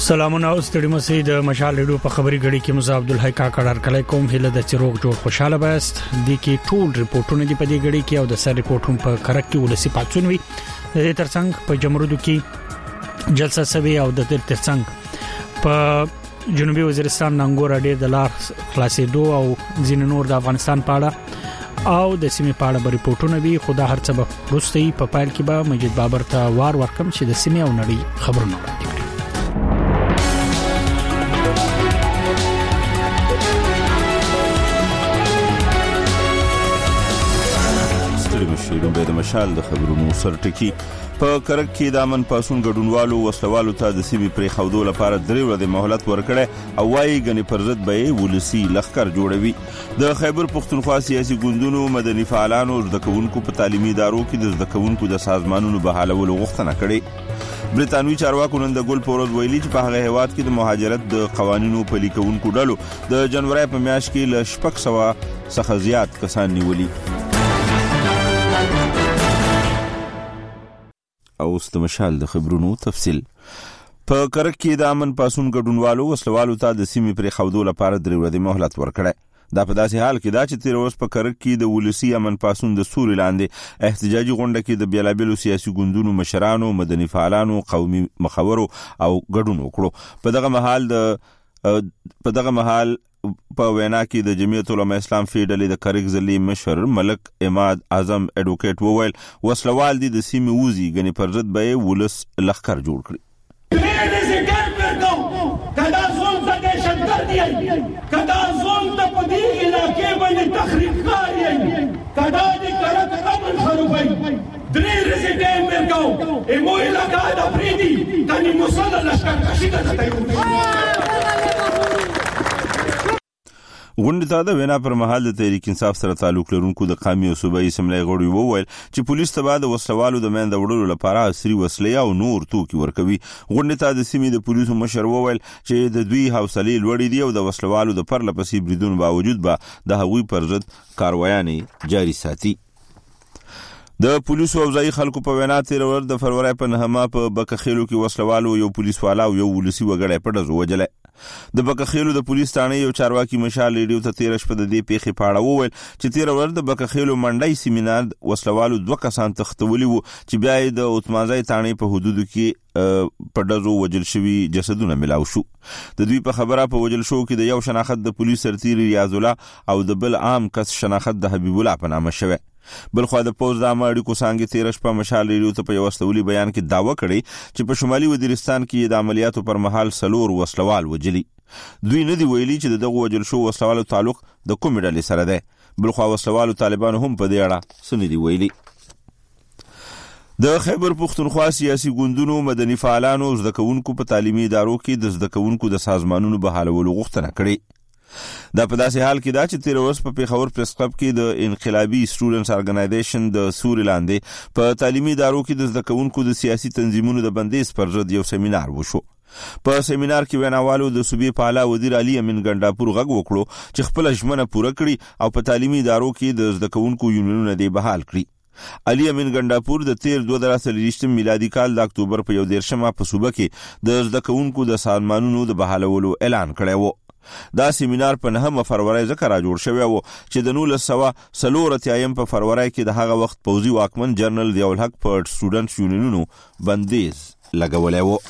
سلامونه او ستړي مسئ د مشال ریډیو په خبري غړي کې مزه عبدالحی کاکړ کله کوم هله د چروغ جوړ خوشاله بست د کې ټول ریپورتونه دی په دې غړي کې او د سر ریپورتونو په کرک کې ولسی پاتون وي د ترڅنګ په جمهوریت کې جلسه سوي او د ترڅنګ په جنوبي وزیرستان ننګور اډې د لار خلاصېدو او ځین نور د افغانستان په اړه او د سیمې په اړه ریپورتونه وي خدا هر څه به روستي په پایل کې به مجید بابر ته وار ورکم چې د سیمې او نړۍ خبرونه وړاندې کړي. د مشال د خبرونو سرټکی په کرک کې د امن پاسون ګډونوالو وسلوالو ته د سیمې پرې خودو لپاره درې ورځې مهلت ورکړي او وايي غني پرزت به ولسی لخر جوړوي. د خیبر پختونخوا سیاسي ګوندونو مدني فعالانو د کوونکو په تعلیمي ادارو کې د کوونکو د سازمانونو بحالولو غوښتنه کړې. برتانوي چارواکو نن د ګل پورز ویلي چې په هغه هیواد کې د مهاجرت د قوانینو پلي کوونکو ډلو د جنوري په میاشت کې ل 600 څخه زیات کسان نیولي. او استمشال د خبرونو تفصیل په کرک کې د امن پاسون ګډونوالو وسلوالو ته د سیمې پرې خودو لپاره درې ورځې مهلت ورکړي. دا په داسې حال کې دا چې تیر اوس په کرک کې د ولسی امن پاسون د سوري لاندې احتجاجي غونډه کې د بیلابلو سیاسي ګوندونو مشرانو مدني فعالانو قومي مخورو او ګډون وکړو. په دغه محل په وینا کې د جمعیت العلماء اسلام فیډلې د کرک ضلعي مشر ملک اماد اعظم اډوکیټ وویل وسلوال دي د سیمې وزي غني پرزت به ولس لخر جوړ کړي. کدا زون د دهشتګردي کدا زون د پدی علاقې باندې تخریب کاری کدا د کرک امن خرابای درې ورځې ټیم ورکاو ایمو علاقې د فریدي کني مصالح لشکر کشي کوي. غونډه ته د وینا پر مهال د تحریک انصاف سره تعلق لرونکو د قومي او صوبایي اسمبلی غړي وویل چې پولیس ته بعد وسلوالو د مند وړلو لپاره عصري وسلې او نور توکي ورکوي. غونډه ته د سیمې د پولیسو مشر وویل چې د دوی حوصله لوړې دي او د وسلوالو د پرلپسې بریدونو باوجود به د هغوی پر ضد کاروایانې جاري ساتي. د پولیسو او ځای خلکو په وینا تیر ور د فروری په نهمه په بکخېلو کې وسلوالو یو پولیس والا او یو ولسی وګړی په دزو وجله. د بکخېلو د پولیس ثانې یو چارواکي مشال ریډیو ته تیر شپه د دې پیښې پاړه وویل چې تیر ور د بکخېلو منډای سیمینار وسلوالو 2 کسان تختولي وو چې بیا د اوتمازای ثانې په حدودو کې په دزو وجل شوی جسدونه ملاو شو. د دوی په خبره په وجل شو کې د یو شناخت د پولیس سرتیر ریاض الله او د بل عام کس شناخت د حبیب الله په نامه شوی. بلخو د پوز د امریکو څنګه تیر شپه مشال ریډیو ته په یو وسلوالي بیان کې داوا کړی چې په شمالي وزیرستان کې د عملیاتو پر مهال سلور وسلوال وجلي. دوی نه دی ویلي چې دغه وجل شو وسلوالو تعلق د کوم ډلې سره ده. بلخو وسلوالو طالبانو هم په دې اړه سن دی ویلي. د خیبر پختونخوا سیاسي ګوندونو مدني فعالانو زده کوونکو په تعلیمي ادارو کې د زده کوونکو د سازمانونو بحالولو غوښتنه کړې. دا په داسې حال کې دا چې تیر اوس په پیښور پریس کلب کې د انقلابي سټوډنټس ارګنایزیشن د سوري لاندې په تعلیمي ادارو کې د زده کوونکو د سیاسي تنظیمونو د بندیز پر ضد یو سیمینار وشو. په سیمینار کې ویناوالو د صوبې په اعلی وزیر علي امین ګنډاپور غږ وکړو چې خپل ژمنه پوره کړي او په تعلیمي ادارو کې د زده کوونکو یونیونونه دی بحال کړي. علي امین ګنډاپور د تیر 2023 میلادي کال د اکتوبر په 11 په صوبه کې د زده کوونکو د سازمانونو د بحالولو اعلان کړی و. دا سیمینار په 9 فروری ځکه را جوړ شوی و چې د 1940 په فروری کې د هغه وخت پوځي واکمن جنرال ضیاء الحق پر سټوډنټس یونیونونو بندیز لګولای و.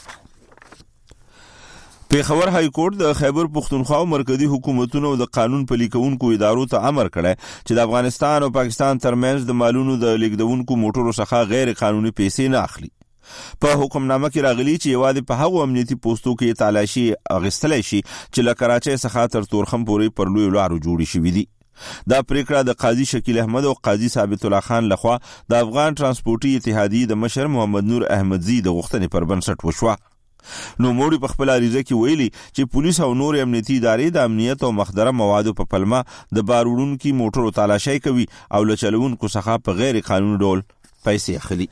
پیښور های کورټ د خیبر پختونخوا مرکزی حکومتونو د قانون پلي کوونکو ادارو ته امر کړی چې د افغانستان او پاکستان ترمنځ د مالونو د لیږدونکو موټرو څخه غیر قانوني پیسې نه اخلي. په حکمنامه کې راغلي چې یوازې په هغو امنیتي پوسټو کې تالاشي اغستلای شي چې له کراچۍ څخه تر تورخم پورې پر لوی لارو جوړې شوې دي. دا پریکړه د قاضي شکیل احمد او قاضي ثابت الله خان لخوا د افغان ترانسپورټي اتحادیې د مشر محمد نور احمدزي د غوښتنې پر بنسټ وشوه. نو موړي په خپل عریضه کې ویلي چې پولیس او نور امنیتي ادارې د امنیت او مخدره موادو په پلمه د باروړونکو موټرو تالاشي کوي او له چلوونکو څخه په غیر قانوني ډول پیسې اخلي.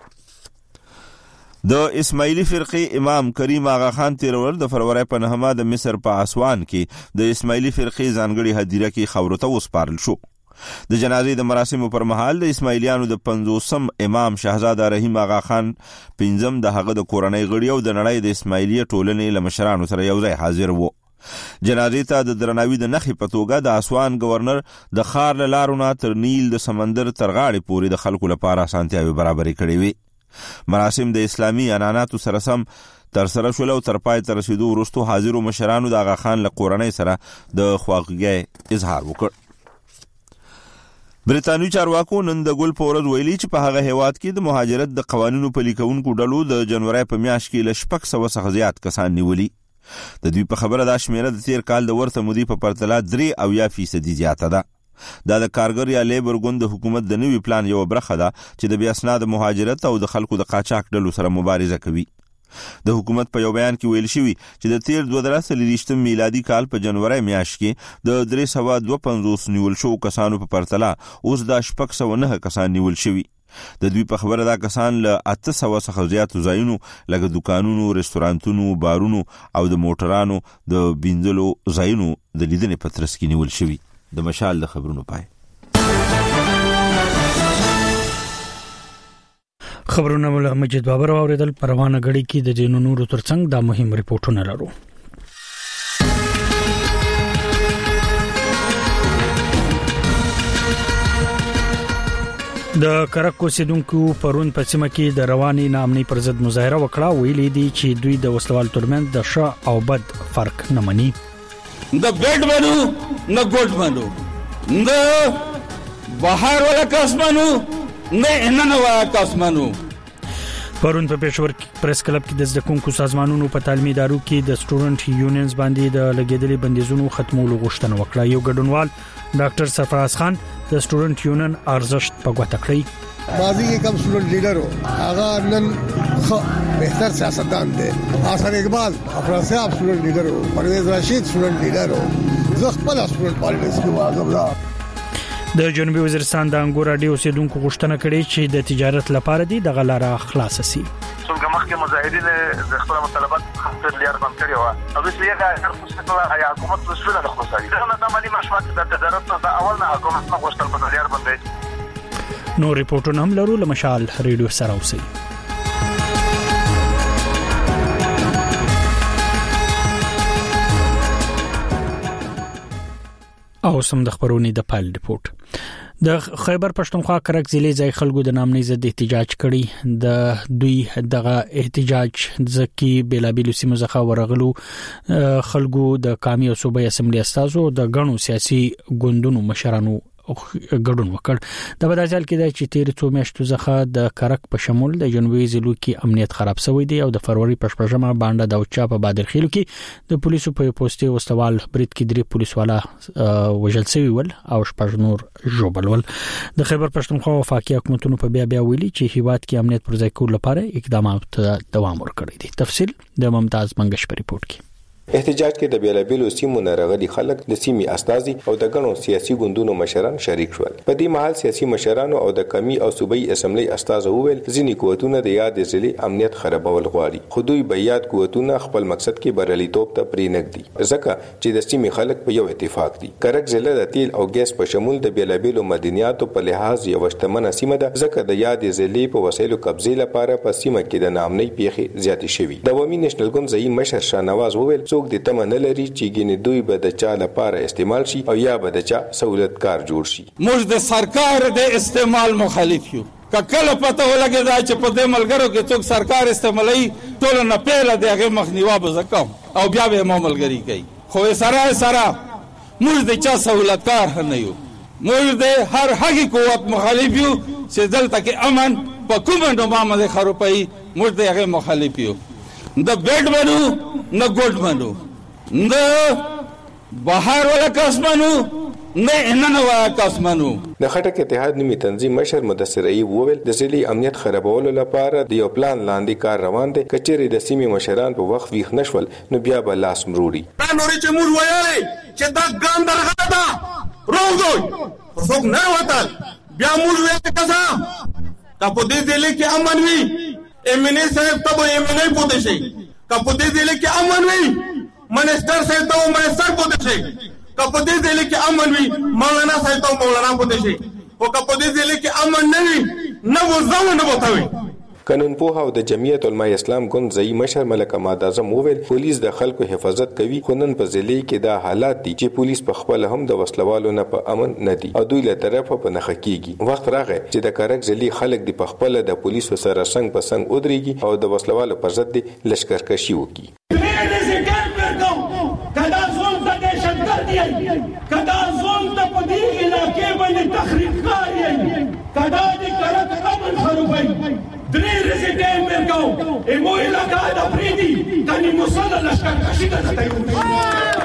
د اسماعیلی فرقې امام کریم آغا خان تیر ور د فروری په نهمه د مصر په اسوان کې د اسماعیلی فرقې ځانګړي هدیره کې خاورته وسپارل شو. د جنازې د مراسمو پر مهال د اسماعیلیانو د 50م امام شهزاده رحیم آغا خان پنځم د هغه د کورنۍ غړي او د نړۍ د اسماعیلیه ټولنې له مشرانو سره یو ځای حاضر وو. جنازې ته د درناوي د نښې په توګه د اسوان گورنر د ښار له لارو نه تر نیل د سمندر تر غاړې پورې د خلکو لپاره اسانتیاوې برابرې کړې وې. مراسم د اسلامي عنعناتو سره سم تر سره شول او تر پای ته رسیدو وروسته حاضرو مشرانو د آغا خان له کورنۍ سره د خواخوږۍ اظهار وکړ. بریتانوي چارواکو نن د ګل په ورځ ویلي چې په هغه هیواد کې د مهاجرت د قوانینو پلي کوونکو ډلو د جنوري په میاشت کې له 600 څخه زیات کسان نیولي. د دوی په خبره دا شمیره د تیر کال د ورته مودې په پرتله 3% زیاته ده. دا د کارګر یا لیبر ګوند د حکومت د نوي پلان یو برخه ده چې د بې اسناد مهاجرت او د خلکو د قاچاق ډلو سره مبارزه کوي. د حکومت په یو بیان کې ویل شوی چې د تیر 2023 میلادي کال په جنوري میاشت کې د 352 نیول شو کسانو په پرتله اوس د 609 کسان نیول شوی. د دوی په خبره دا کسان له 800 څخه زیات ځایونو لکه دکانونو، رستورانتونو، بارونو او د موټرانو د بینځلو ځایونو د لیدنې په ترڅ کې نیول شوی. د مشال د خبرونو پای. خبرونه مولا مجید بابر اوریدل. پروانه غړي کې د جنونو نورو ترڅنګ دا مهم ریپورتونه لرو. د کرکو سیدونکو پرون په سیمه کې د رواني نامني پر ضد مظاهره وکړه. ویلي دي چې دوی د وسلوال ترمنځ د ښه او بد فرق نه مني. د بیډ منو نه ګوډ منو نه بهر ولا کاسمانو نه نن ولا کاسمانو. پرون په پېښور پریس کلب کې د زدکونکو سازمانونو په تعلیمي ادارو کې د سټوډنټ یونینز باندې د لګیدلې بندیزونو ختمولو غوښتنه وکړه. یو ګډونوال ډاکټر سرفراز خان د سټوډنټ یونین ارزښت په ګوته کړی. ماضی کې کم سټوډنټ لیډر و هغه نن بهتر سیاستدان دی. حسن اقبال افراسي سټوډنټ لیډر و، پرویز رشید سټوډنټ لیډر و، زه خپل سټوډنټ پالیټکس کې وازم. د جنوبي وزیرستان د انګور اډي اوسیدونکو غوښتنه کړې چې د تجارت لپاره دي دغه لاره خلاص شي. څنګه مخکې مجاهدین د خپل مطالبات خپل لیار باندې کړی و او د سیاګه هر څه ته حکومت مسؤل نه خلاصي. دا نه عملی مشروعات د تجارت د اول نه حکومت نه غوښتل په لیار باندې. نو ریپورټونه هم لرو. لمشال ریډیو سره اوسئ. او سم د خبرونې د پایل ریپورت. د خیبر پښتونخوا کرک ضلع ځای خلکو د نامنۍ ضد احتجاج کړي. د دوی دغه احتجاج ځکه بلابل سیمه ځخه ورغلو خلکو د قومي او صوبایي اسمبلی استازو د غنو سیاسي ګوندونو مشرانو ګډون وکړ. د بداجل کې د چې تیر څو میاشتو ځخه د کرک په شمول د جنوبي ضلعو کې امنیت خراب شوی دی او د فروری پښپژمه باندې د اوچا په بادرخیلو کې د پولیسو په پوسټي وستوال برید کې 3 پولیس والا وژل شوی ول او شپږ نور ژوبل ول. د خیبر پښتونخوا وفاقي حکومتونو په بیا ویلي چې هیواد کې امنیت پر ځای کول لپاره اقدامات دوام ورکړي دي. تفصیل د ممتاز منګش په ریپورت کې. احتجاج کې د بیلابیلو سیمو نه راغلي خلک د سیمې استازي او د غنو سیاسي ګوندونو مشران شریک شول. په دې مهال سیاسي مشرانو او د قومي او صوبایي اسمبلی استازو وویل ځینې قوتونه د یاد ضلع امنیت خرابول غواړي، خو دوی به یاد قوتونه خپل مقصد کې بریالیتوب ته پرې نږدي ځکه چې د سیمې خلک په یو اتفاق دي. کرک ضلع د تیل او ګیس په شمول د بیلابیلو مدنیاتو په لحاظ یو شتمنه سیمه ده ځکه د یاد ضلع په وسایلو قبضې لپاره په سیمه کې د نامنۍ پیښې زیاتې شوي. د عوامي نېشنل ګوند ځایي مشر شاهنواز وویل څوک د تمه نه لري چې ګینې دوی به د چا لپاره استعمال شي او یا به د چا سہولتکار جوړ شي. موږ د سرکار د استعمال مخالف یو. کله پته ولګي دا چې په دې ملګرو کې څوک سرکار استعمالي ټول نه پیله دغه مخنیوا به زکم او بیا به ملګری کوي. خو سره موږ د چا سہولتکار نه یو. موږ د هر حقي قوت مخالف یو چې دلته کې امن په کومه نومه خروپای موږ دغه مخالف یو. د بیډ منو نه ګوډ منو نه بهر ولا کاسمانو نه نن ولا کاسمانو. د خټک اتحاد نومي تنظیم مشر مدثر ایوب وویل د ضلع امنیت خرابولو لپاره د یو پلان لاندې کار روان دی. کچېرې د سیمې مشران په وخت ویښ نشول نو بیا به لاس مروړي. دا نوري چې موږ وایي چې دا ګام درغه ده روزوي څوک نه وتل بیا موږ وایي کسا په دې ضلع کې امن وي امنه صاحب ته امنه پوتې شي په دې ضلع کې امن وي منستر صاحب ته منستر پوتې شي کپدې ځلې کې امن وي مولانا صاحب ته مولانا پته شي او کپدې ځلې کې امن نه وي نه وځو نه وتاوي قانون پوها او د جمعیت علماء اسلام ګوند ځای مشر ملک احمد اعظم وویل پولیس د خلکو حفاظت کوي خو نن په ضلع کې دا حالات دي چې پولیس په خپل هم د وسلوالو نه په امن نه دي او دوی له طرفه په نخ کېږي وخت راغی چې د کرک ضلع خلک د په خپل د پولیس سره څنګه په څنګه ودرېږي او د وسلوالو پر ضد لشکرکشي وکړي کدا زون ته دهشتګرد یې کدا زون ته په دې علاقې باندې تخریب کاری کدا د کرک امن خرابوي درې ورځې ټایم ورکاو ایمو علاقې د فریدي کني مصالحه لشکرکشي کوي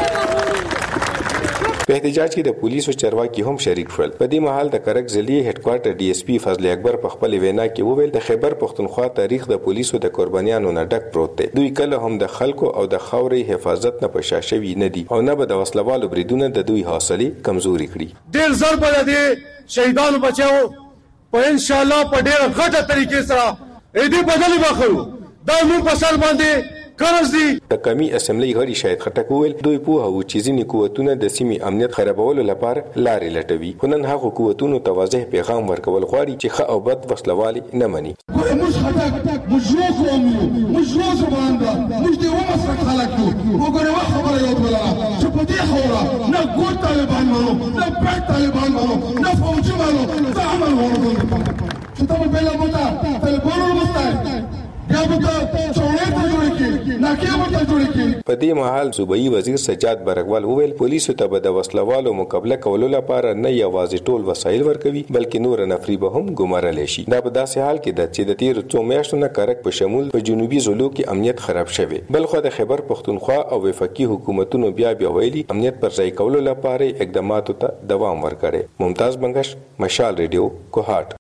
په احتجاج کې د پولیسو چارواکي هم شریک شول په دې مهال د کرک ضلعي هډ کوارټر ډي اس پی فضل اکبر په خپل وینا کې وویل د خیبر پښتونخوا تاریخ د پولیسو د قربانیانو نه ډک پروت دی دوی کله هم د خلکو او د خاورې حفاظت نه پشاشوي نه دي او نه به د وسلوالو بریدونه د دوی حوصله کمزوري کړي ډېر زر په دې شهیدانو بچاو په ان شاء الله په ډېر غټه طریقې سره دې بدلی واخلو دا موږ په سر باندې د قومي اسمبلی غړي شاهد خټک وویل دوی په هغو چې ځینې قوتونه د سیمې امنیت خرابولو لپاره لارې لټوي خو نن هغو قوتونو ته واضح پیغام ورکول غواړي چې ښه او بد وسلوالي نه مني موږ خټک موږ یو قوم یو موږ یو زبان ده موږ د یو مسلک خلک یو وګوره خبره یو بله چې په دې خوره نه ګور طالبان مانو نه پټ طالبان مانو نه فوجي مانو څه عمل ورغلو چې ته بلا موتا تلګورو مستای په دې مهال صوبایي وزیر سجاد برګوال وویل پولیسو ته به د وسلوالو مقابله کولو لپاره نه یوازې ټول وسایل ورکوي بلکې نور نفري به هم ګمارلی شي دا په داسې حال کې ده چې د تیرو څو میاشتو نه کرک په شمول په جنوبي ضلعو کې امنیت خراب شوی بلخو د خیبر پښتونخوا او وفاقي حکومتونو بیا ویلي امنیت پر ځای کولو لپاره اقداماتو ته دوام ورکړي ممتاز بنگش مشال ریډیو کوهاټ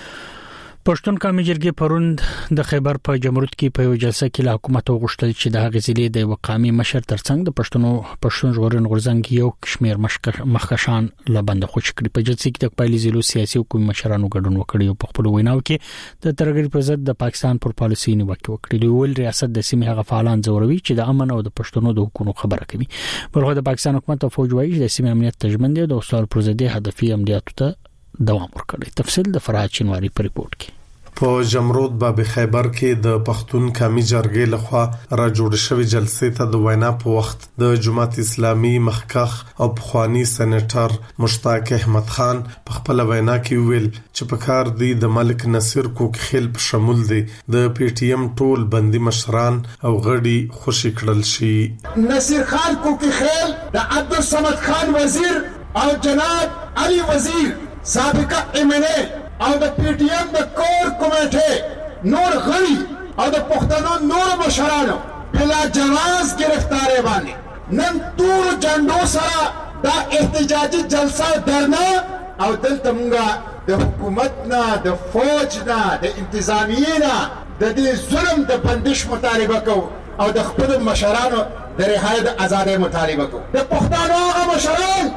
پښتون قومي جرګې پروند د خیبر په جمرود کې په یو جلسه کې له حکومت غوښتل چې د هغې ضلع د وقامي مشر ترڅنګ د پښتون ژغورنې غورځنګ یو کشمیر مخکشان له بند خوش کړي په جلسه کې د قبایلی ضلعو سیاسي حکومت مشرانو ګډون وکړي او په خپل ویناو کې د ترګری پر ضد د پاکستان پر پالیسي نیوکه وکړي ول ریاست د سیمې هغه فعالان زوروي چې د امن او د پښتونو د حقوقو خبره کوي بلخو د پاکستان حکومت او فوج وايي د سیمې امنیت تضمین دي او د وسلو پر ضد هدفي عملیاتو ته دوام ورکړي تفصیل د فرحات شینواری په ریپورت کې په جمرود باب خیبر کې د پښتون قومي جرګې لخوا را جوړ شوی جلسې ته د وینا په وخت د جماعت اسلامي مخکخ او پخوانی سېنیټر مشتاق احمد خان په خپل وینا کې ویل چې په کار دی د ملک نصیر کوکخیل په شمول دی د پی ټی ایم ټول بندي مشران او غړي خوشی کړل شي نصیر خان کوکخیل د عبد الصمد خان وزیر او جناب علي وزیر سابقه ایمنه او د پی ټی ایم د کور کمیټه نور غړي او د پښتنو نور مشرانو بلا جواز گرفتاری باندې نن ټول جنډو سره دا احتجاجي جلسه درنا او دلته مونږه د حکومت نه د فوج نه د انتظامیه نه د دې ظلم د بندش مطالبه کو او د خپل مشرانو د رهایی د ازادۍ مطالبه کو د پښتنو هغه مشران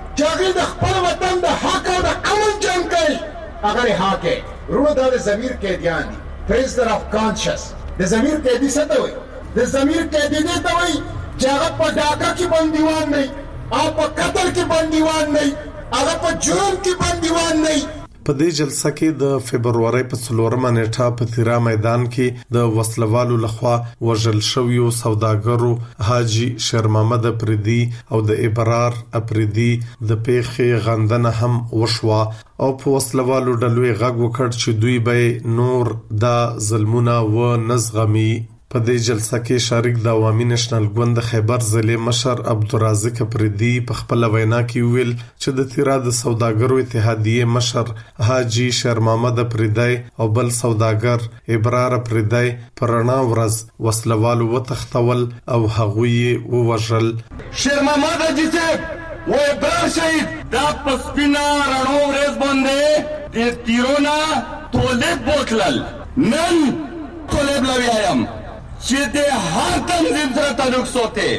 چې د خپل وطن د حق او د امن جنګ کوي اگر हाँ के रूढ़ दावे ज़मीर कैदियान दी प्रिजनर ऑफ कॉन्शियस द ज़मीर कैदी से तो द ज़मीर कैदी ने तो वही जगह पर डाका की बंदीवान नहीं आप पर कत्ल की बंदीवान नहीं अगर पर जुर्म की बंदीवान नहीं په دې جلسه کې د فبرवरी په 4مه نیټه په تیرا میدان کې د وسلوالو لخوا وژل شویو سوداګرو حاجی شیر محمد افریدي او د ابرار افریدي د پیښې غندنه هم وشوه او په وسلوالو ډلوي غږ وکړ چې دوی به نور د ظلمونه و نزغمي په دې جلسه کې شریک د عوامي نېشنل ګوند خیبر ضلع مشر عبدالرازق افریدي په خپل وینا کې ویل چې د تیرا د سوداګرو اتحادیه مشر حاجی شیر محمد افریدي او بل سوداګر ابرار افریدي پرانا ورځ وسلوالو وتختول او هغوی ووژل شیر محمد حاجی صاحب و ابرار شهید دا پسپینا رڼو ورځ باندې د تیرونا تولید بوتلل نن تولید لویایم چې د هر تنظیم سره تعلق ساتي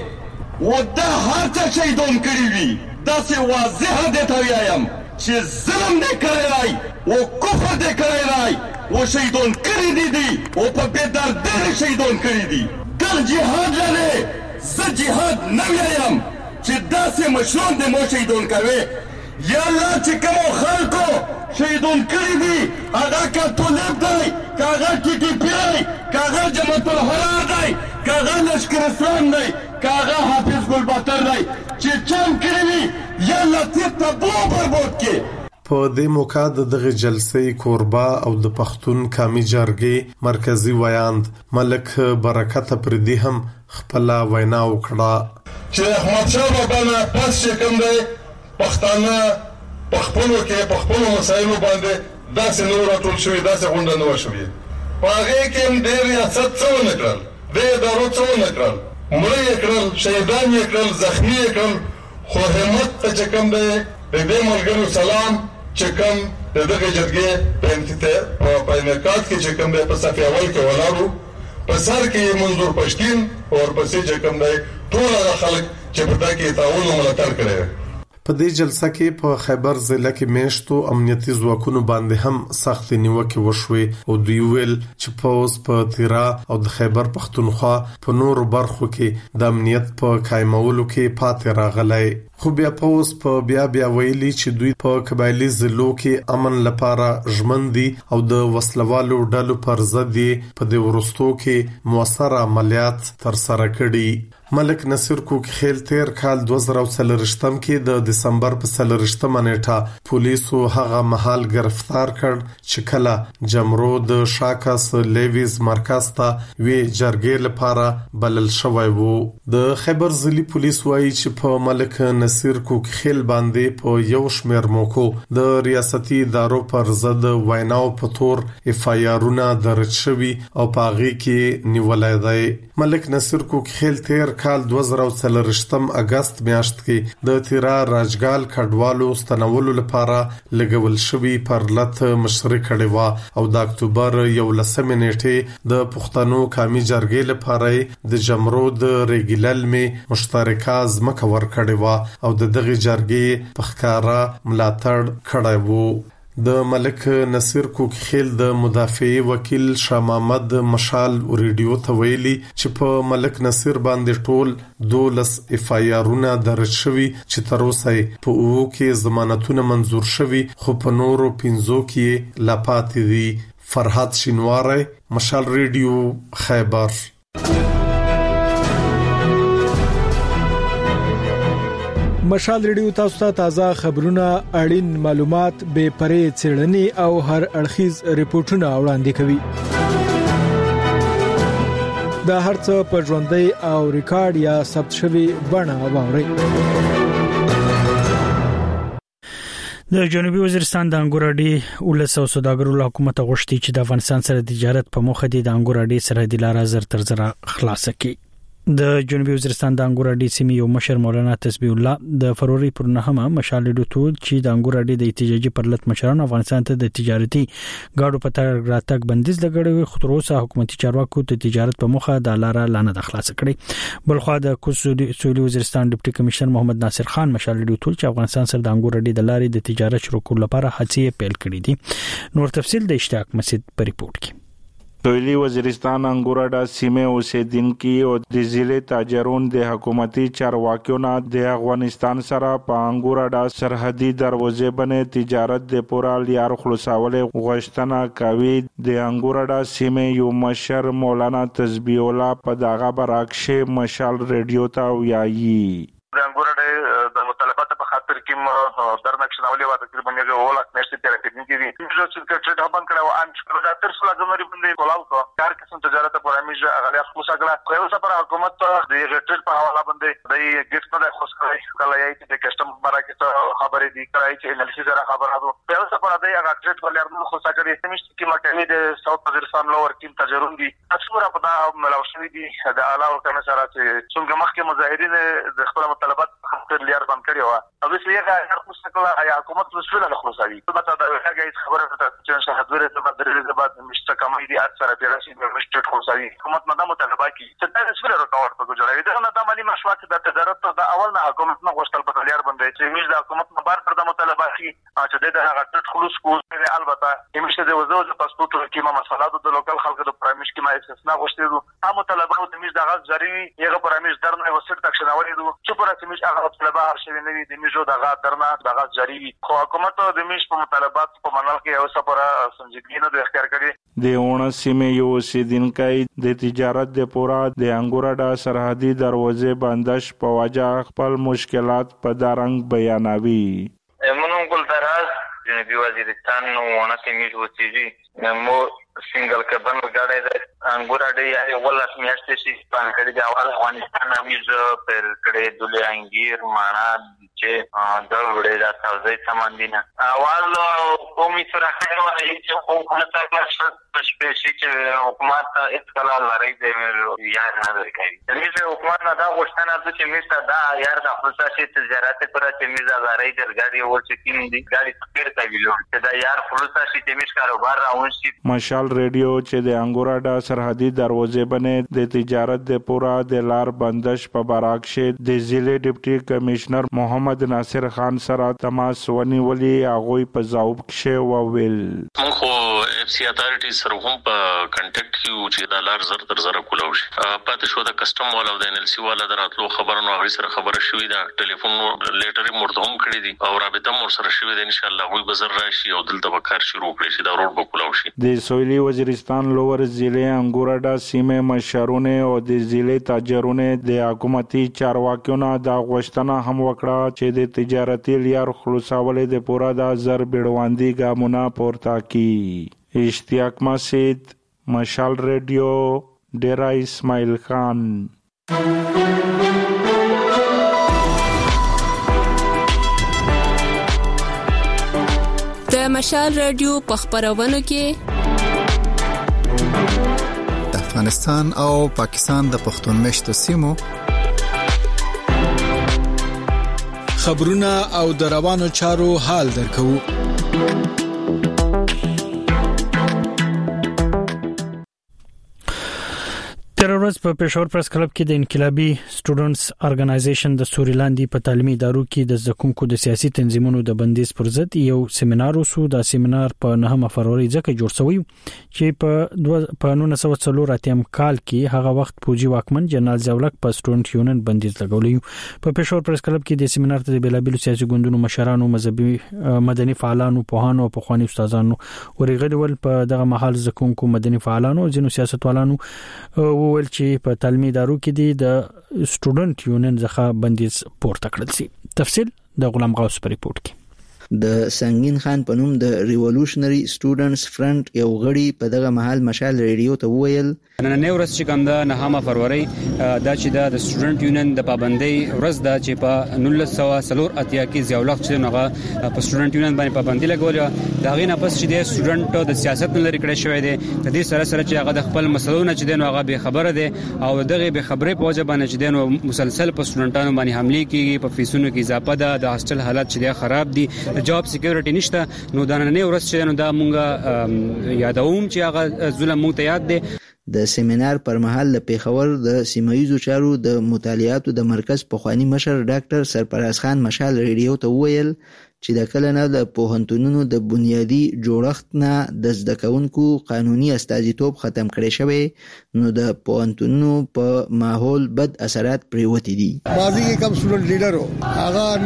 و د هر څه شهیدون کړي وي داسې واضح دی ته وایم چې ظلم دې کړی دی او کفر دې کړی دی او شهیدون کړي دي او په بې دردۍ شهیدون کړي دي دا جهاد لري زه جهاد نه وایم چې داسې کے مشروم دے مو شهیدون کوي یا الله چې کوم خلکو شهیدون کړی دي هغه کاتولیک دی کاغه ټي ټي پی کاغه جماعت الحرار دی کاغه لشکر اسلام دی کاغه حافظ ګلباتر دی چې چم کړی یا الله ته تبو بربود کې. په دې موقع دغه جلسې کوربا او د پښتون قومي جرګې مرکزی ویاند ملک برکت پردي هم خپل وینا وکړه چې احمد شاه بابا نه پس چې کوم دی پښتانه پخپلو کې پخپلو مسایلو باندې داسې نور راټول شوي داسې غونډه نه وه شوې په هغې کې هم ډېر ریاست څه ونه کړل دې ادارو څه ونه کړل مړه یې کړل شهیدان یې کړل زخمي یې کړل خو همت ته چې کوم دی د دې ملګرو سلام چې کوم د دغه جرګې په انعقاد کې چې کوم دی په صف اول کې ولاړو په سر کې منظور پښتين او ورپسې چې کوم دی ټول هغه خلک چې په دغه تعاون ملاتړ کړی. په دې جلسه کې په خیبر ضلع کې میشتو امنیتي ځواکونو باندې هم سخت نیوکه وشوې او دوی ویل چې پوز په تیرا او د خیبر پختونخوا په نورو برخو کې د امنیت په قائمولو کې پاتې راغلی خو بیا پوز په بیا ویلي چې دوی په قبایلی ضلعو کې امن لپاره ژمن دي او د وسلوالو ډلو پر ضد په دې ورستو کې موثر عملیات تر سره کړي. ملک نصیر کوکخیل تیر کال 2023 کې د دسمبر په 23 نیټه پولیسو هغه محل گرفتار کړ چې کله جمرو د شاکس لیویز مرکز ته وی جرګې لپاره بلل شوی وو. د خیبر ضلعي پولیس وایي چې په ملک نصیر کوکخیل باندې په یو شمېر موکو د ریاستي ادارو پر ضد ویناو په تور اف آی آرونه درج شوي او په هغه کې نیولای دی. ملک نصیر کوکخیل تیر کال 2023 اگست میاشت کې د تیرا راجګال کډوالو ستنولو لپاره لګول شوی پر لټ مشري کړي و او د اکتوبر 11 نیټه د پښتنو قومي جرګې لپاره د جمرو د ریګلل می مشترکه ځمکه ور کړي و او د دغه جرګې په ښکارا ملاتړ کړی وو. د ملک نصیر کوکخیل د مدافعي وکیل شاه محمد مشال ریډیو ته ویلي چې په ملک نصیر باندې ټول 12 اف آی آرونه درج شوي چې تر اوسه په اوو کې ضمانتونه منظور شوي خو په نورو 15 کې لا پاتې دي. فرحات شینواری مشال ریډیو خیبر. مشال ریډیو تاسو ته تازه خبرونه اړین معلومات به پرې څېړنې او هر اړخیز ریپورتونه وړاندې کوي. دا هرڅه په ژوندۍ او ریکارډ یا ثبت شوی بڼه واورئ. د جنوبي وزیرستان د انګور اډې ولس او سوداګرو حکومت غوښتي چې د افغانستان سره د تجارت په موخه د انګور اډې سره د لار زر تر زر خلاص کړي. د جنوبي وزیرستان د انګور اډې سیمې یو مشر مولانا تسبیح الله د فروری پر نهمه مشال ډوټول چې د انګور اډې د احتجاجي پرلط مشران افغانستان ته د تجارتي گاډو په تر راتګ بندیز لګړوي خو تر اوسه حکومتي چارواکو د تجارت په مخه د لار لانه خلاص کړي. بلخو د سویلي وزیرستان ډیپټي کمشنر محمد ناصر خان مشال ډوټول چې افغانستان سره د انګور اډې د لارې د تجارت شروع کولو لپاره هڅې پیل کړې دي. نور تفصیل د اشتیاق مسجد په ریپورت کې. سویلی وزیرستان انګورډا سیمه اوسیدونکو او د ضلع تاجرون د حکومتي چارواکیونو د افغانستان سره په انګورډا سرحدي دروازې باندې تجارت د پورا لیار خلاصول غوښتنه کوي. د انګورډا سیمه یو مشر مولانا تسبیح الله په دغه برعکس مشال ریډیو ته وایي د انګورډا د مطالبات په خاطر کې درنښناولې و تقریبا یو ولک نشته تر کې دي چې ټریډ هبن کړو ان چې تر څو لګمري باندې کولاو کو کار قسم تجارت پر امیجه غلیا خصوصا کړه یو سفر حکومت د ټریډ په حواله باندې د ګټ نه خوش کړی کله یې د کسٹم مارکیټ خبرې دي کړای چې انالیسز را خبره ده یو سفر د هغه ټریډ ولر نو خوشا کړی سمشت کې مکه د ساوث وزیرستان لور ټیم تجربه دي اڅوره په دا ملاوشنی دي د علاوه کنه سره چې څنګه مخکې مظاهرین د خپل مطالبات خاطر لیار بند کړی و او د سیګه هر خوشا کړه یا حکومت مسؤل نه خلاصوي البته دا هغه خبره ده چې شهادت ته بدرې زبات مشتکمې دي اثر پیراشي د مشتټ خلاصوي حکومت مده مطالبه کوي چې دا مسؤل رکاوټ په جوړوي دا نه د مالی مشروعات د تجارت د اول نه حکومت نه غوښتل په لیار باندې چې موږ د حکومت نه بار پر د مطالبه کوي چې د هغه ټټ خلوص کوو البته همیشه د وزو د پاسپورت کې ما مسالات د لوکل خلکو د پرایمش کې ما استثناء غوښتل هم طلبه د میز دغه ضروري یغه پر میز درنه وسر تک شناوري دو چې پر میز هغه طلبه هر شي نه دي میزو دغه درنه دغه ضروري خو حکومت د میز په مطالبات په منل کې یو سپاره سنجیدګي نه اختیار کړي د اون سیمه یو اوسیدونکو د تجارت د پورا د انګوراډا سرحدي دروازې بندش په وجه خپل مشکلات په دارنګ بیانوي. منو ګلدراز جنوبي وزیرستان نو ونه کې میز وسیږي مو سنگل کبن غاړې د انګوراډي یا ولس میاشتې شي پان کړي د اول افغانستان میز پر کړي دله انګیر مانا چې د وړې د تاسو سمندینه اول قومي سره خو چې حکومت تاسو سپیشي چې حکومت اطلاع لري د یار نه کوي د میز حکومت نه دا غوښتنه ده چې میز دا یار د خصوصي تجارت پر چې میز لري د ګاډي ورڅ کین دي ګاډي تیر ته ویلو چې دا یار خصوصي چې میز کاروبار راونشي. مشال ریډیو چې د انګوراډا سرحدي دروازې باندې د تجارت د پورا د لار بندش په براکشه د ضلع ډیپټي کمشنر محمد ناصر خان سره تماس ونیولي هغه په ځواب کې وویل خو اف سی اتھارټي سره هم په کانټیکټ کې چې د لار زر تر زر کولاو شي پاتې شو د کسٹم والا او د ان ال سی والا دراتلو خبرونه هغه سره خبره شوې ده ټلیفون لیټر مرته هم کړی دي او رابطه مور سره شوې ده ان شاء الله وي بزر راشي او دلته وکړ شروع کړي شي دا روډ بکولاو شي. د سویلي وزیرستان لوور ضلع انګوراډا سیمه مشرونه او د ضلع تاجرونه د حکومتي چارواکیونو د غوښتنه هم وکړه چې د تجارتي لار خلاصول د پورا د زر بیړواندي ګامونه پورته کی. اشتیاق مسجد مشال ریډیو ډیرا اسماعیل خان. د مشال رادیو په خبرونو کې د افغانستان او پاکستان د پښتون مشتو سیمو خبرونه او د روانو چارو حال درکو. تر ورځ په پېښور پریس کلب کې د انقلابي سټوډنټس ارګنایزیشن د سوريلاندي په تعلیمي ادارو کې د زکونکو د سیاسي تنظیمونو د بندیز پر ضد یو سیمینار وسو. دا سیمینار په 9 فروری ځکه جوړ شوی چې په 1940 کال کې هغه وخت پوجي واکمن جنرال زولک په سټوډنټ یونین بندیز لګولیو. په پېښور پریس کلب کې د سیمینار ته د بیلابیلو سیاسي ګوندونو مشرانو مذهبي مدني فعالانو پوهانو او پخوانی استادانو ورغلول. په دغه محل زکونکو مدني فعالانو ځینو سیاستوالانو وویل چې په تعلیمي ادارو کې د سټوډنټ یونین څخه بندیز پورته کړل شي. تفصیل د غلام غوث په ریپورت کې. د سنگین خان په نوم د ریولوشنری سټوډنټس فرنٹ یو غړي په دغه محل مشال ریډیو ته وویل نن ورځ چې کوم د 9 فروری دا چې د سټوډنټ یونین د پابندۍ ورځ دا چې په 1940 کې زیاولخ چې نوغه په سټوډنټ یونین باندې پابندۍ لګولې دا غي نه پس چې د سټوډنټ د سیاست نه لري کړی شوی دی. د دې سره سره چې هغه د خپل مسلونه چې د نوغه به خبره ده او دغه به خبره په وجه باندې چې د نو مسلسل په سټوډنټانو باندې حمله کیږي په فیسونو کې اضافه ده د هاستل حالت چې د خراب دي جاب سکیورټی نشته. نو دا نه ورځ چې نو دا مونږه یادوم چې هغه ظلم مو ته یاد دی. د سیمینار پر مهال د پیښور د سیمایي چارو د مطالعاتو د مرکز پخوانی مشر ډاکټر سرپرست خان مشال ریډیو ته وویل چې د کلنه د پوهنتونونو د بنیادی جوړښت نه د زده کوونکو قانوني استازیتوب ختم کړي شوی نو د پوهنتونونو په ماحول بد اثرات پریوتی دي. ماضی کې کم سټوډنټ لیډر هو هغه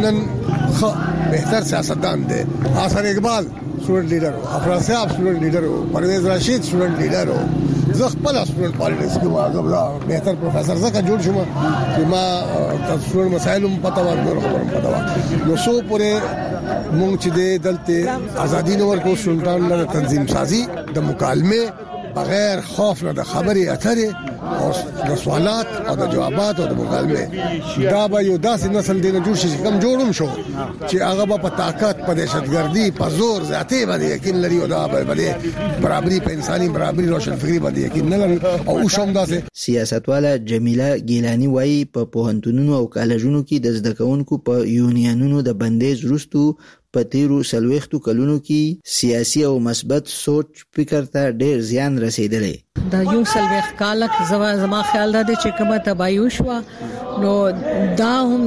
نن بهتر سیاستدان دی. حسن اقبال سټوډنټ لیډر هو، افراد صاحب سټوډنټ لیډر هو، پرویز رشید سټوډنټ لیډر هو. زه خپل سټوډنټ پالیټکس کې واغم بهتر پروفیسور زکه جوړ شوم چې ما د سټوډنټ مسایلو په توا نور خبرم په توا نو سو پورې مونږ چې دلته ازادي نور کو سلطان له تنظیم سازي د مکالمه بغیر خوف نه د خبرې اترې او د سوالات او د جوابات او د مکالمه دا به یو داسې نسل دی نه جوړ شي کم جوړم شو چې هغه په طاقت په دهشتګردي په زور ذاتي باندې یقین لري او دا باندې برابرۍ په انساني برابرۍ روشن فکری باندې یقین نه لري او شوم داسې. سیاستواله جمیله ګیلانی وایي په پوهنتونونو او کالجونو کې د زده کوونکو په یونیانونو د بندیز وروسته په تیرو 40 کلونو کې سیاسي او مثبت سوچ فکر ته ډېر زیان رسیدلی. دا یو 40 کال زما خیال ده چې کومه تباہی شو نو دا هم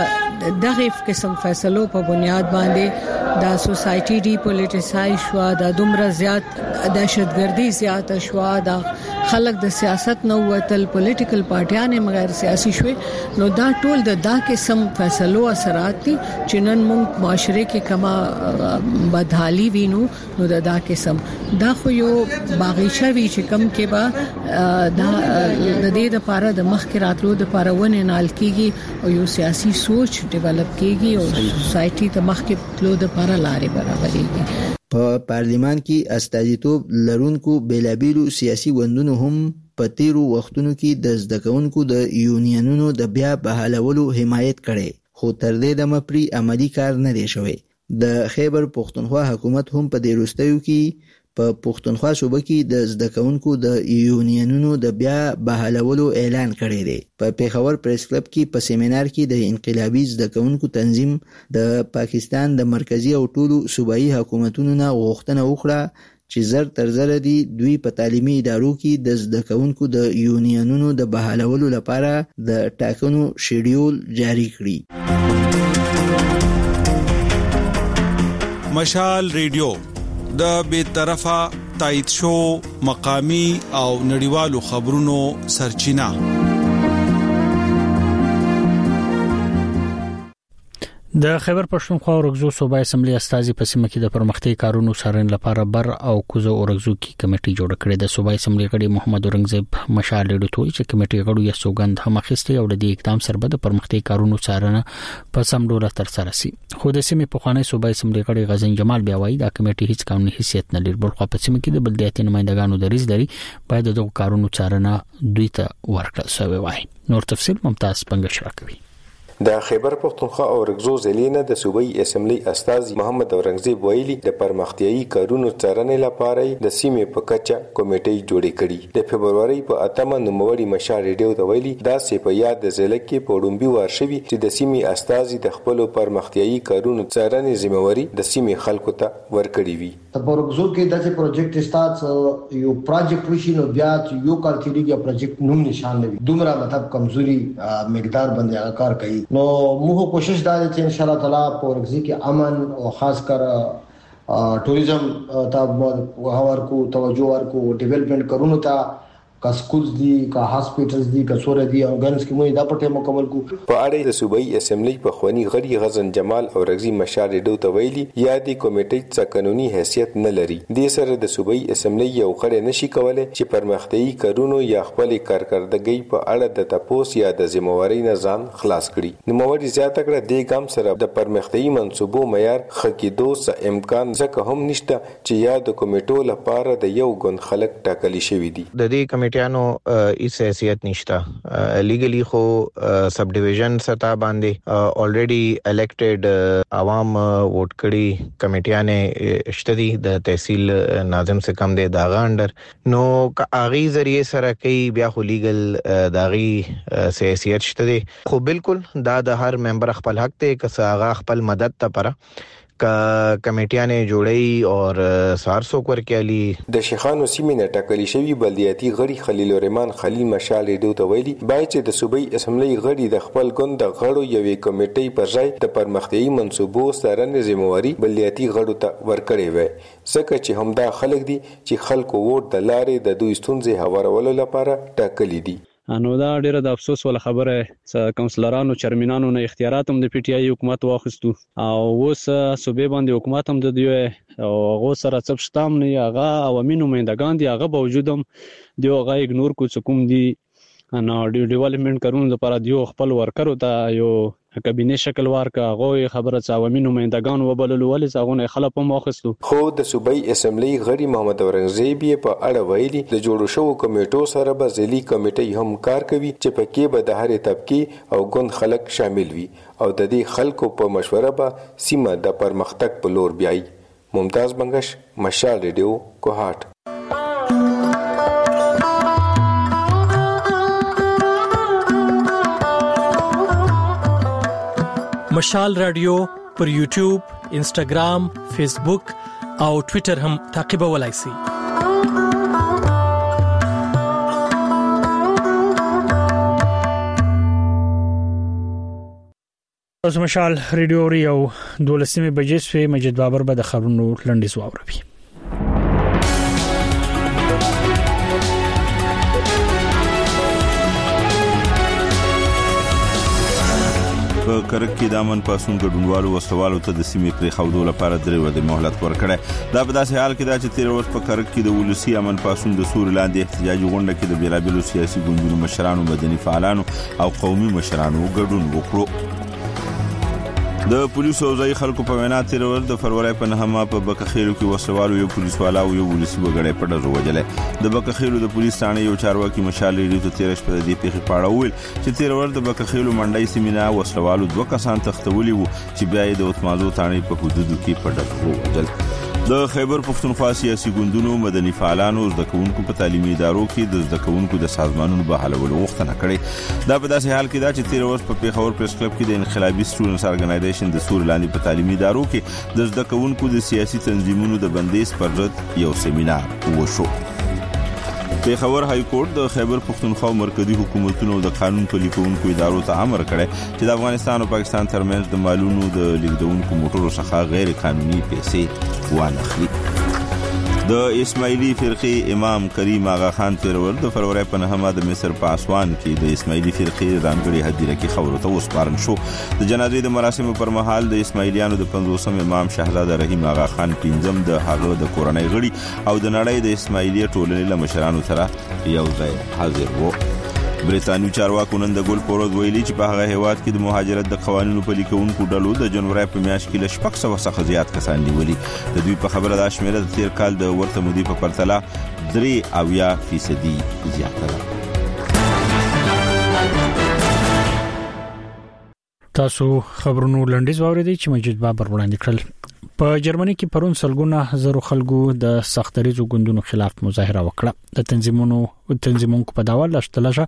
دغه قسم فیصلو په بنیاد باندې دا سوسایټي ډی پولیټیسای شو دا دومره زیات دهشتګردي زیات شو دا خلک د سیاست نو وتل پولیټیکل پارټیانې مغیر سیاسي شوي نو دا ټول د دا قسم فیصلو اثرات دي چې نن موږ معاشره کې کما بدحالي وینو نو دا قسم دا خو یو باغچه وی چې کم کې با دا د دې لپاره د مخ کې راتلو د لپاره ونه نال کېږي او یو سیاسي سوچ ډیولپ کېږي او سوسايټي ته مخ کې تلو د لپاره لارې برابرېږي. په پارلیمان کې استازیتوب لرونکو بیلابیلو سیاسي ګوندونو هم په تیرو وختونو کې د زده کوونکو د یونینونو د بیا بحالولو حمایت کړي خو تر دې دمه پرې عملی کار نه دی شوی. د خیبر پختونخوا حکومت هم په دې وروستیو کې په پختونخوا صوبه کې د زده کوونکو د یونینونو د بیا بحالولو اعلان کړی دی. په پیښور پریس کلب کې په سیمینار کې د انقلابي زده کوونکو تنظیم د پاکستان د مرکزی او ټولو صوبایي حکومتونو نه غوښتنه وکړه چې زر تر زر دي دوی په تعلیمي ادارو کې د زده کوونکو د یونینونو د بحالولو لپاره د ټاکنو شیډیول جاری کړي. مشال ریډیو د بیطرفه تایید شو مقامی او نړیوالو خبرونو سرچینه. د خیبر پښتونخوا اورګزو صوبای اسمبلی استازي په سیمه کې د پرمختګ کارونو څارنې لپاره بر او کوزو اورګزو کې کمیټه جوړ کړې ده. صوبای اسمبلی غړي محمد اورنګزیب مشال ډوټوي چې کمیټه غړو یې سوګند هم اخیسته او د دې اقدام سره د پرمختګ کارونو څارنه په سم ډول تر سره سي. خو د سیمه په خوانی صوبای اسمبلی غړي غزن جمال بیا وایي دا کمیټه هیڅ قانوني حیثیت نه لري بلکې په سیمه کې د بلدیاتي نمائندګانو دریز لري باید د کارونو څارنه دوی ته ورکړل شوی وای. نور تفصیل ممتاز پنګش راکوي. د خیبر پختونخوا او اورګزو ضلع نه د صوبایي اسمبلی استازي محمد اورنګزیب ویلي د پرمختیایي کارونو څارنې لپاره د سیمې په کچه کمیټې جوړې کړي. د فبرवरी په 8 نوموړي مشال ریډیو ته ویلي دا سه په یاد د ضلع کې په وړومبي ورشوي چې د سیمې استازي د خپل پرمختیایي کارونو څارنې ذمہواری د سیمې خلکو ته ورکړي وي. په اورګزو کې دغه پروجیکټ سٹارټ یو پروجیکټ وشي نو بیا یو کال کېږي پروجیکټ نوم نشان نه وي دومره مطلب کمزوري مقدار باندې کار کوي. نو موږ کوشش دا چې ان شاء الله تعالی په ورګزي کې امن او خاص کر ټوریزم ته ورکو توجه ورکو ډیولپمنٹ کارونو ته کا سکولز دي کا هاسپټلز دي کا سور دي او ګنس کې موږ دا پټه مکمل کو. په اړه د صوبایي اسمبلی په خواني غړي غزن جمال او رغزي مشال ریډیو ته ویلي یادي کمیټې څخه قانوني حیثیت نه لري. د سره د صوبایي اسمبلی یو غړی نشي کولای چې پرمختیایي کارونو یا خپل کارکردګۍ په اړه د تپوس یا د ذمہواری نه ځان خلاص کړي. نو موږ زیاته کړه د ګام سره د پرمختیایي منصوبو معیار خکېدو څخه امکان ځکه هم نشته چې یا د کمیټو لپاره د یو ګوند خلک ټاکلي شوی دي. د دې کمیټانو هیڅ حیثیت نشته لیګلی خو سب ډیویژن سطح باندې الریډي الیکټډ عوام ووټ کړي کمیټیانه شته دي د تحصیل ناظم سے کم دي داغه اندر نو اغي ذریعہ سره کوي بیا خو لیګل داغي حیثیت شته دي خو بالکل دا د هر ممبر خپل حق ته که هغه خپل مدد ته پره کا کمیټیانه جوړي او سارسو ورکالي. د شیخانو سیمینه ټاکلي شوی بلدیاتي غړي خلیل الرحمن خلیل مشال ریډیو ته ویلي باید چې د صوبایي اسمبلی غړي د خپل ګوند د غړو یوې کمیټې پر ځای د پرمختیایي منصوبو څارنې ذمہواری بلدیاتي غړو ته ورکړي وي ځکه چې همدا خلک دي چې خلکو ووټ د لارې د دوی ستونزې هوارولو لپاره ټاکلي دي. نو دا ډیره د افسوس ول خبره کونسلرانو چرمنانو نه اختیارات هم د پی ټی آی حکومت واخستو او اوس صوبې باندې حکومت هم د دیو او هغه سره څه شتام نه هغه عوامي نمائندگان دي هغه باوجود هم دیو هغه اګنور کو څه کوم دي نو ډیولپمنٹ کارونو لپاره دیو خپل ورکرو ته یو کابینه شکل ورکا غوي خبره عوامي نمائندگان وبللو ولې څنګه خلک هم واخستو. خو د صوبایي اسمبلی غړي محمد اورنګزیب په اړه ویلي د جوړو شو کمیټو سره به ځلي کمیټې هم کار کوي چې پکې به د هرې طبقه او ګوند خلک شامل وي او د دې خلکو په مشوره به سیمه د پرمختګ په لور بیاي. ممتاز بنگش مشال ریډیو کوهات. مشال رادیو پر یوټیوب، انسټاګرام، فیسبوک او ټوئیټر هم تعقیبولای شئ. اوس مشال ریډیو ریو 12 بجې سوی مجید بابر به د خبرونو لنډیز واوروي. په کرک کې د امن پاسون ګډونوالو وسوالو ته د سیمې پرې خودو لپاره درې ورځې مهلت ورکړی. دا په داسې حال کې دا چې 13 ورځې په کرک کې د ولسی امن پاسون د سور لاندې احتجاجي غونډه کې د بیلابیلو سیاسي ګوندونو مشرانو، مدني فعالانو او قومي مشرانو ګډون وکړو. د پولیسو او ځای خلکو په وینا 13 ورځې د فروری په نهمه په بکخیلو کې وسوالو یو پولیس والا او یو ولسی وګړی په ډزو وجلې. د بکخیلو د پولیس ثانه یو چارواکي مشال لري ته 13 شپه د پیښې پاړه ویل چې 13 ورځې د بکخیلو منډای سیمینا وسوالو 2 کسان تختولي وو چې بیا د اوتمازو ثانه په حدودو کې په ډزو وجل. د خیبر پښتونخوا سیاسي ګوندونو، مدني فعالانو، زده کوونکو په تعلیمي ادارو کې د زده کوونکو د سازمانونو بحالولو غوښتنه کړې. دا په داسې حال کې دا چې 13 ورځې په پیښور پریس کلب کې د انقلابي سټوډنټس ارګنایزیشن د سور لاندې په تعلیمي ادارو کې د زده کوونکو د سیاسي تنظیمونو د بندیز پر ضد یو سیمینار وشو. پیښور های کورټ د خیبر پښتونخوا مرکزی حکومتونو د قانون پلي کوونکو ادارو ته امر کړی چې د افغانستان او پاکستان ترمنځ د مالونو د لیږدونکو موټرو څخه غیر قانوني پیسې وانخلي. د اسماعیلی فرقې امام کریم آغا خان 13 ورځې د فروری په نهمه د مصر په اسوان کې د اسماعیلی فرقې ځانګړي هدیره کې خبرو ته وسپارل شو. د جنازې د مراسمو پر مهال د اسماعیلیانو د 50م امام شهزاده رحیم آغا خان پنځم د هغه د کورنۍ غړي او د نړۍ د اسماعیلی ټولنې له مشرانو سره یو ځای حاضر وو. بریتانیو چارواکو نن د ګل پروز ویلي چې په هغه هیواد کې د مهاجرت د قوانینو پلي کوونکو ډلو د جنوري په میاشت کې له 600 څخه زیات کسان نیولي. د دوی په خبره دا شمیره د تیر کال د ورته مودې په پرتله 3% زیاته ده. تاسو خبرونو لنډیز واوریدئ چې مجید بابر وړاندې کړل. په جرمني کې پرون سلګونه زرو خلکو د سختریزو ګوندونو خلاف مظاهره وکړه. د تنظیمونکو په داوا لشتلشه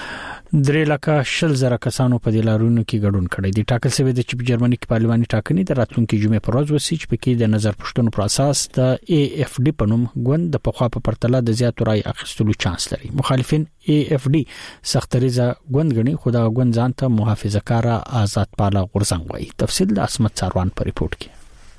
3,00,000 کسانو په دلارونو کې ګډون کړی دی. ټاکل شوی دی چې په جرمني کې پارلماني ټاکنې د راتلونکي جمعې پر ورځ وسی چې پکې د نظر پوښتنو پر اساس د AFD په نوم ګوند د پخوا په پرتله د زیاتو رای اخیستلو چانس لري. مخالفین AFD سختریزه ګوند غني خو دا ګوند ځان ته محافظه‌کار آزاد پاله غورځنګ وایي. تفصیل د اسمت ساروان په ریپورت کې.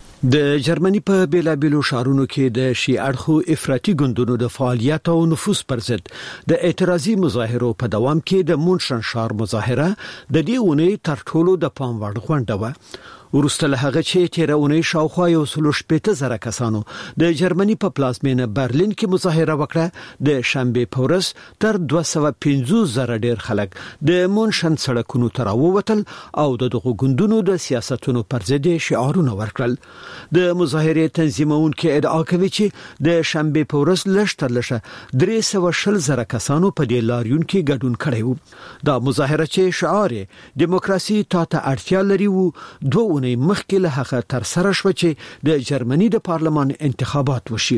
د جرمني په بیلابیلو شهرونو کې د شیعړخو افراطي ګوندونو د فعالیت او نفوذ پر ضد د اعتراضي مظاهرو په دوام کې د مونشن شهر مظاهره د دې اونۍ تر ټولو د پام وړ غونډه و. ورسته له هغه چې 13 اونۍ شاوخوا 160,000 کسانو د جرمني په پلازمینه برلین کې مظاهره وکړه، د شنبه په ورځ تر 250,000 ډیر خلک د مونشن سړکونو ته راووتل او دغه ګوندونو د سیاستونو پر ضد شعارونه ورکړل. د مظاهرې تنظیمونکو ادعا کوي چې د شنبه په ورځ لشترلشه 320,000 کسانو په دې لاریون کې ګډون کړی وو. دا مظاهره چې شعار دیموکراسي ته اړتیا لري وو، دوه مخکې له هغه تر سره شو چې د جرمني د پارلمان انتخابات وشي.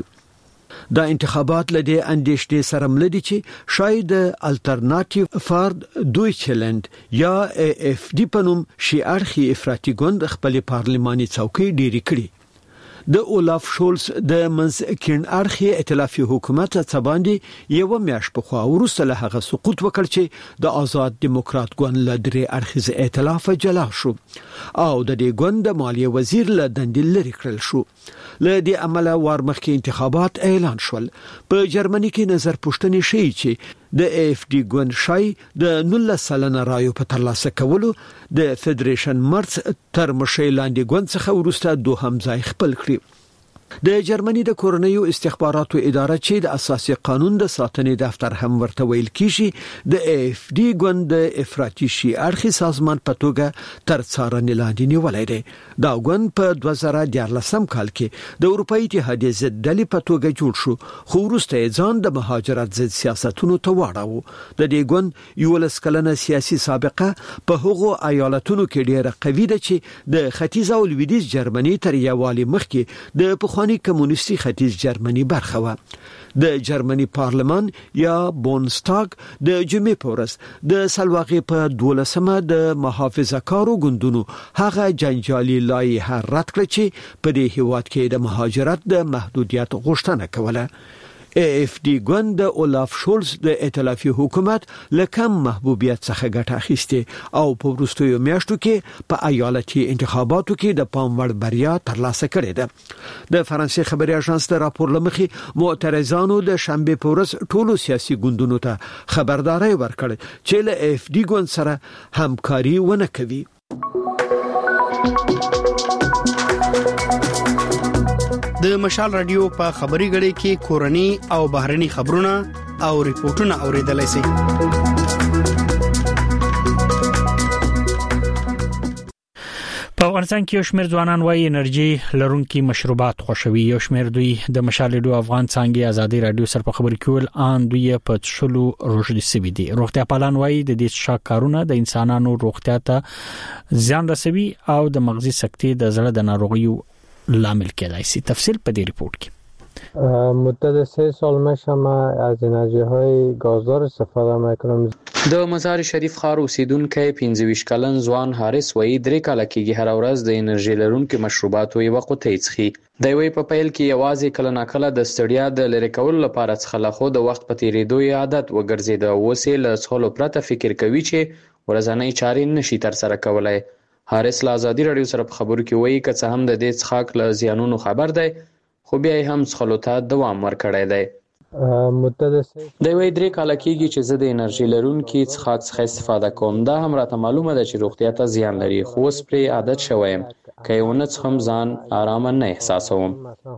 دا انتخابات لدی اندیشنې سره ملدي چې شاید الټرناتیو فار دویچلند یا AFD په نوم شیعړخي افراطي ګوند خپل پارلماني څوکۍ ډیری کړي. د اولاف شولز د منځکین اړخي ائتلافي حکومت څخه باندې یو میاش په خوا ورسره له هغه سقوط وکړ چې د آزاد دیموکرات ګوند له درې اړخیز ائتلاف جلا شو او د دې ګوند مالیه وزیر له دندې لري کړل شو. له دې عمله ورمخکې انتخابات اعلان شول. په جرمني کې نظر پوښتنې شي چې د AFD ګوند شای د 19 سلنه رایو په ترلاسه کولو د فدریشن مرز تر مشي لاندې ګوند څخه ورسته دوهم ځای خپل کړی. د جرمني د کورنیو استخباراتو اداره چې د اساسي قانون د ساتنې دفتر هم ورته ویل کیږي د AFD ګوند د افراطي شیعړخي سازمان په توګه تر څارنې لاندې نیولای دی. دا ګوند په 2014 کال کې د اروپאי اتحادیې ضد ډلې په توګه جوړ شو، خو وروسته ځان د مهاجرت ضد سیاستونو ته واړاوه. د دې ګوند یو لسکلنه سیاسي سابقه په هغو ایالتونو کې ډیره قوي ده چې د ختیځ او لویدیځ جرمني تر یوالي مخکې د پخوانی کمونیستي ختیځ جرمني برخه و. د جرمني پارلمان یا بونستاګ د جمعې په ورځ د سلواغې په 12مه د محافظه‌کارو ګوندونو هغه جنجالي لایحه رد کړه چې په دې هیواد کې د مهاجرت د محدودیت غوښتنه کوله. AFD ګوند د اولاف شولز د ائتلافي حکومت لکم محبوبیت څخه ګټه اخیسته او په وروستیو میاشتو کې په ایالتي انتخاباتو کې د پام وړ بریا ترلاسه کړې ده. د فرانسې خبري اژانس د راپور لمخې معترضانو د شنبه په ورځ ټولو سیاسي ګوندونو ته خبرداري ورکړه چې له AFD ګوند سره همکاري ونه کوي. د مشال رادیو په خبري غړي کې کورني او بهرني خبرونه او ریپورتونه اوریدلای شئ. په افغانستان کې یو شمېر ځوانان وايي انرژي لرونکي مشروبات خوښوي. یو شمېر دوی د مشال رادیو افغان څنګه ازادي رادیو سره په خبري کول ان دوی په شلو روزي سوي دي. روغتیا پالان وايي د دې شاکارونه د انسانانو روغتیا ته زیان رسوي او د مغزي سکتې د زړه د ناروغیو لامل کېدای شي. تفصیل په دې ریپورت کې. مدت 3 سال میشه ما از انرژی های گازدار استفاده میکنم. د مزار شریف ښار اوسیدونکو 25 کلن ځوان حارث وایي 3 کاله کېږي هر ورځ د انرژي لرونکو مشروباتو یو قطۍ څښي. د وی په پیل کې یوازې کله ناکله د ستړیا د لری کول لپاره څخه خو د وخت په تیریدو عادت وګرځید او وسې له څخلو پرته فکر کوي چې ورځنی چارې نشي تر سره کولای. حارث لا ازادي رادیو سره په خبرو کې وایي که څه هم د دې څښاک له زیانونو خبر دی خو بیا هم څخلو ته دوام ورکړی دی. مدت د وی 3 کاله کېږي چې زه د انرژي لرونکي څښاک څخه استفاده کوم. دا هم راته معلومه ده چې روغتیا ته زیان لري خو اوس پرې عادت شوم. که یو نه څخم ځان آرام نه احساسوم.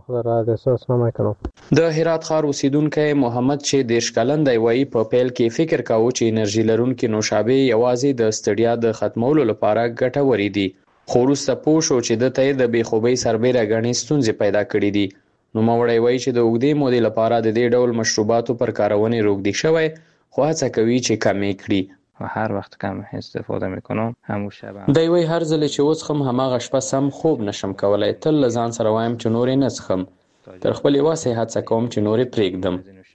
د هرات ښار اوسیدونکو محمد چې 10 کلن دی وایي په پیل کې فکر کاوه چې انرژي لرونکي نوشابه یوازې د ستړیا د ختمولو لپاره ګټورې دي. خو وروسته پوه شو چې د ته د بېخوبۍ سربېره غني ستونزې پیدا کړې دي. نو موري وایي چې د اوږدې مودې لپاره د دې ډول مشروباتو پر کارونې روغدي شوی خو هڅه کوي چې کمې کړي. هر وخت کم استفاده میکنم همون شب. دی وایي هر ځل چې وڅخم هماغه شپه سم خوب نشم کولای. تل ځان سره وایم چې نور نه څخم. تر خپل واسه هڅه کوم چې نور پرېږدم.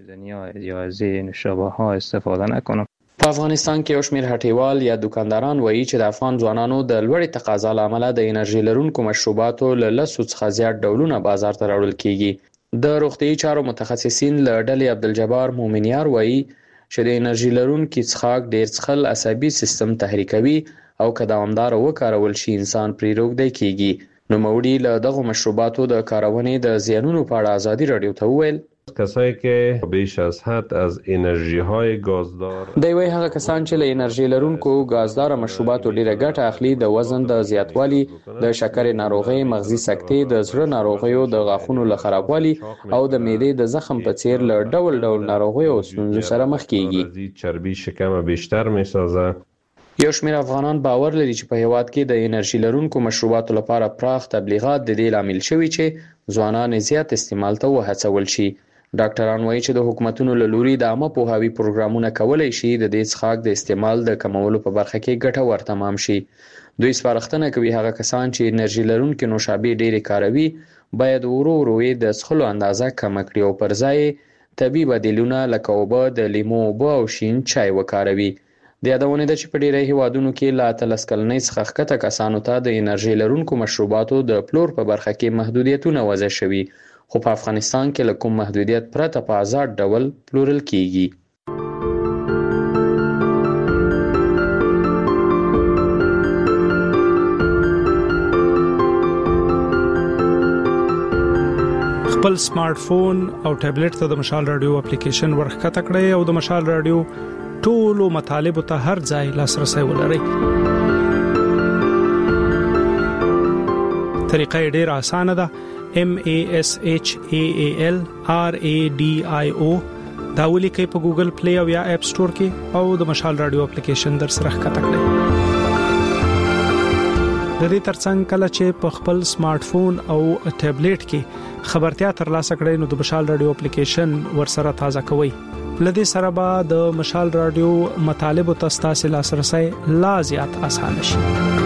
یا از نوشابه ها استفاده نکنم. په افغانستان کې یو شمېر هټیوال یا دکانداران وایي چې د افغان ځوانانو د لوړې تقاضا له امله د انرژي لرونکو مشروباتو له 10 څخه زیات ډولونه بازار ته راوړل کیږي. د روغتیايي چارو متخصصین له ډلې عبدالجبار مومنیار وایي چې د انرژي لرونکي څښاک ډېر څښل عصبي سیستم تحریکوي او که دوامدار وکارول شي انسان پرې روغدی کیږي. نوموړي له دغه مشروباتو د کارونې د زیانونو په اړه ازادي رادیو ته وویل کسایی که بیش از حد از انرژی های گازدار دی وایي هغه کسان چې له انرژي لرونکو غازدار مشروباتو ډیره ګټه اخلي د وزن د زیاتوالي، د شکرې ناروغۍ، مغزي سکتې، د زړه ناروغیو، د غاښونو له خرابوالي او د معدې د زخم په څیر له ډول ډول ناروغیو او ستونزو سره مخ کیږي. چربی شکم بیشتر میسازه. یو شمېر افغانان باور لري چې په هیواد کې د انرژي لرونکو مشروباتو لپاره پراخ تبلیغات د دې لامل شوي چې ځوانان زیات استعمال ته وهڅول شي. ډاکټران وایي چې د حکومتونو له لوري د عامه پوهاوي پروګرامونه کولای شي د دې څښاک د استعمال د کمولو په برخه کې ګټور تمام شي. دوی سپارښتنه کوي هغه کسان چې انرژي لرونکي نوشابې ډېرې کاروي باید ورو ورو د څښلو اندازه کمه کړي او پر ځای طبیعي بدیلونه لکه اوبه، د لیمو اوبه او شین چای وکاروي. د یادونه ده چې په ډېری هیوادونو کې لا 13 کلنۍ څخه ښکته کسانو ته د انرژي لرونکو مشروباتو د پلور په برخه کې محدودیتونه وضع شوي، خو په افغانستان کې له کوم محدودیت پرته په آزاد ډول پلورل کیږي. خپل سمارټ فون او ټابلیټ ته د مشال رادیو اپلیکیشن ورخکته کړئ او د مشال رادیو ټولو مطالب ته هر ځای لاسرسي ولرئ. طریقه ډېر اسانه ده. MASHAALRADIO دا ولیکئ په ګوګل پلی او یا اپ سٹور کې او د مشال رادیو اپلیکیشن در سره ښکته کړئ. د دې ترڅنګ کله چې په خپل سمارټ فون او ټابلیټ کې خبرتیا ترلاسه کړئ نو د مشال رادیو اپلیکیشن ورسره تازه کوئ. لدې سره به د مشال رادیو مطالب او تاسو لاسرسي لا زیات اسانه شي.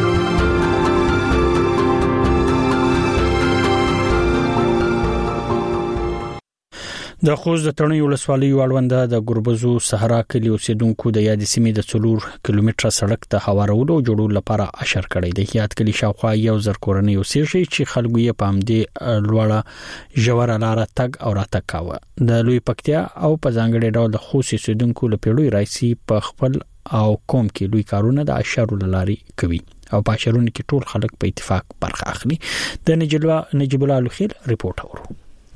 د خوست د تڼیو ولسوالۍ اړونده د ګربزو صحرا کلی اوسیدونکو د یاد سیمې د 4 کیلومتره سړک ته هوارولو او جوړولو لپاره اشر کړی دی. یاد کلی شاوخوا 1000 کورنۍ اوسېږي چې خلکو یې پام دي لوړه ژوره لار تګ او راتګ کاوه. د لوی پکتیا او په ځانګړي ډول د خوست اوسیدونکو له پیړوي راځي په خپل او قوم کې لوی کارونه د اشارو لاري کوي او په اشارونو کې ټول خلک په اتفاق برخه اخلي. د نجیب الله لخیل ریپورت اورو.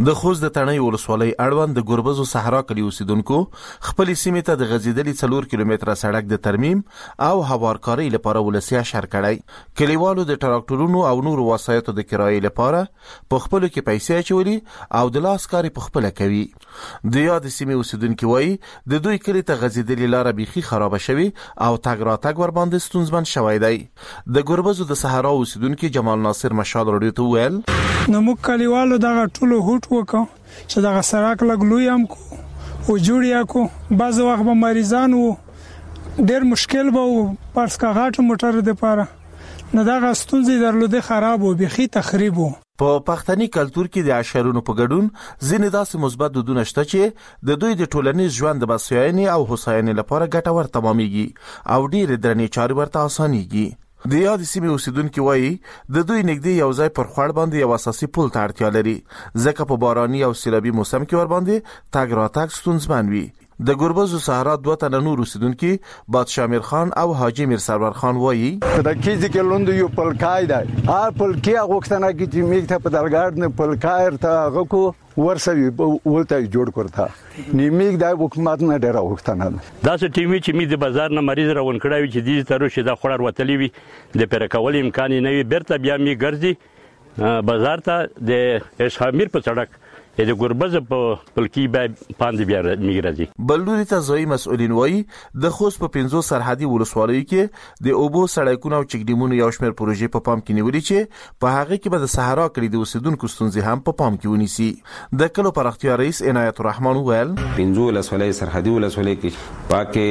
د خوست د تڼۍ ولسوالۍ اړوند د ګربزو صحرا کلي اوسیدونکو خپل سیمې ته د غځیدلي 4 کیلومتره سړک د ترمیم او هوارکاري لپاره ولسی اشر کړی. کلیوالو د ټراکټورونو او نور وسایطو د کرایې لپاره په خپل کې پیسې اچولي او د لاس کاري په خپل کوي. د یاد سیمې اوسیدونکو وایي د دوی کلی ته غځیدلي لار بيخي خراب شوی او تګ راتګ ور باندې ستونزمن شوی دی. د ګربزو د صحرا اوسیدونکو جمال ناصر مشال رادیو ته ویل نو موږ کلیوالو دغه ټولو هوټ وکړو چې دغه سړک لګلوي هم کو او جوړیا کو. بعض وخت به مریضان وو ډېر مشکل به وو پرس کا غاټ موټر د پاره نه دغه ستونزې درلوده خراب وو بيخي تخریب وو. په پښتني کلچر کې د عشرونو په ګډون ځینې داسې مثبت دودونه شته چې د دوی د ټولنیز ژوند د بسیاینې او هوساینې لپاره ګټور تمامېږي او ډېر درنې چارې ورته اسانيږي. د یاد سیمې اوسیدونکو وایي د دوی نږدې یو ځای پر خوړ باندې یو اساسي پل ته اړتیا لري ځکه په باراني او سیلابي موسم کې ور باندې تګ راتګ ستونزمن وي. د ګربزو صحرا 2 تنه نور اوسیدونکو بادشاه امیر خان او حاجی میر سرور خان وایي د کیږي کې لوند یو پلکای دی هر پلکی غوښتنه کې چې میګ ته په دلګارد نه پلکایر ته غکو ورسوي ولته جوړ کړتا نیمیګ د حکومت نه ډیر غوښتنه دا چې ټیمي چې می د بازار نه مریض راون کړای چې دې تر شي دا خړر وتلی وي د پر کول امکان نه وي برته بیا می ګرځي بازار ته د اشامیر په سړک د ګربز په پلکی باندې پاندې بیا میګرځي. بلوري ته ځای مسؤلین وایي د خوست په 15 سرحدي ولسوالیو کې د اوبو سړکونو او چګډیمونو یو شمېر پروژې په پام کې نیولې چې په هغه کې به د صحرا کړي د اوسیدونکو ستونزې هم په پام کې ونیسي. د کلو پراختیا رئیس عنایت الرحمن ویل 15 ولسوالۍ سرحدي ولسوالۍ کې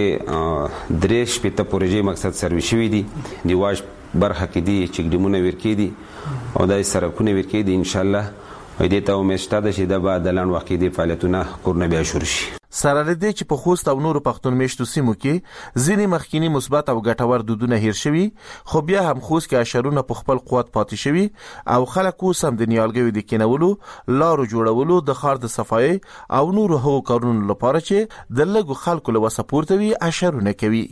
پاکه درېش په پروژې مقصد سروي شوې دي د واش برخه کې دي چګډیمونه ورکې دي او د سرکونه ورکې دي ان شاء الله دې ته امید ده چې د بعدلان وخت کې فعالیتونه کورنه بیا شروع شي. سره لدې چې په خوست او نورو پښتون میشتو سیمو کې ځینې مخکینی مثبت او ګټور دودونه هیر شوي خو بیا هم خوست کې اشرونه په خپل قوت پاتې شوي او خلک اوس هم د نیالګیو د کینولو لارو جوړولو د ښار د صفایي او نورو هغو کارونو لپاره چې د لږو خلکو له وسه پورته وي اشرونه کوي.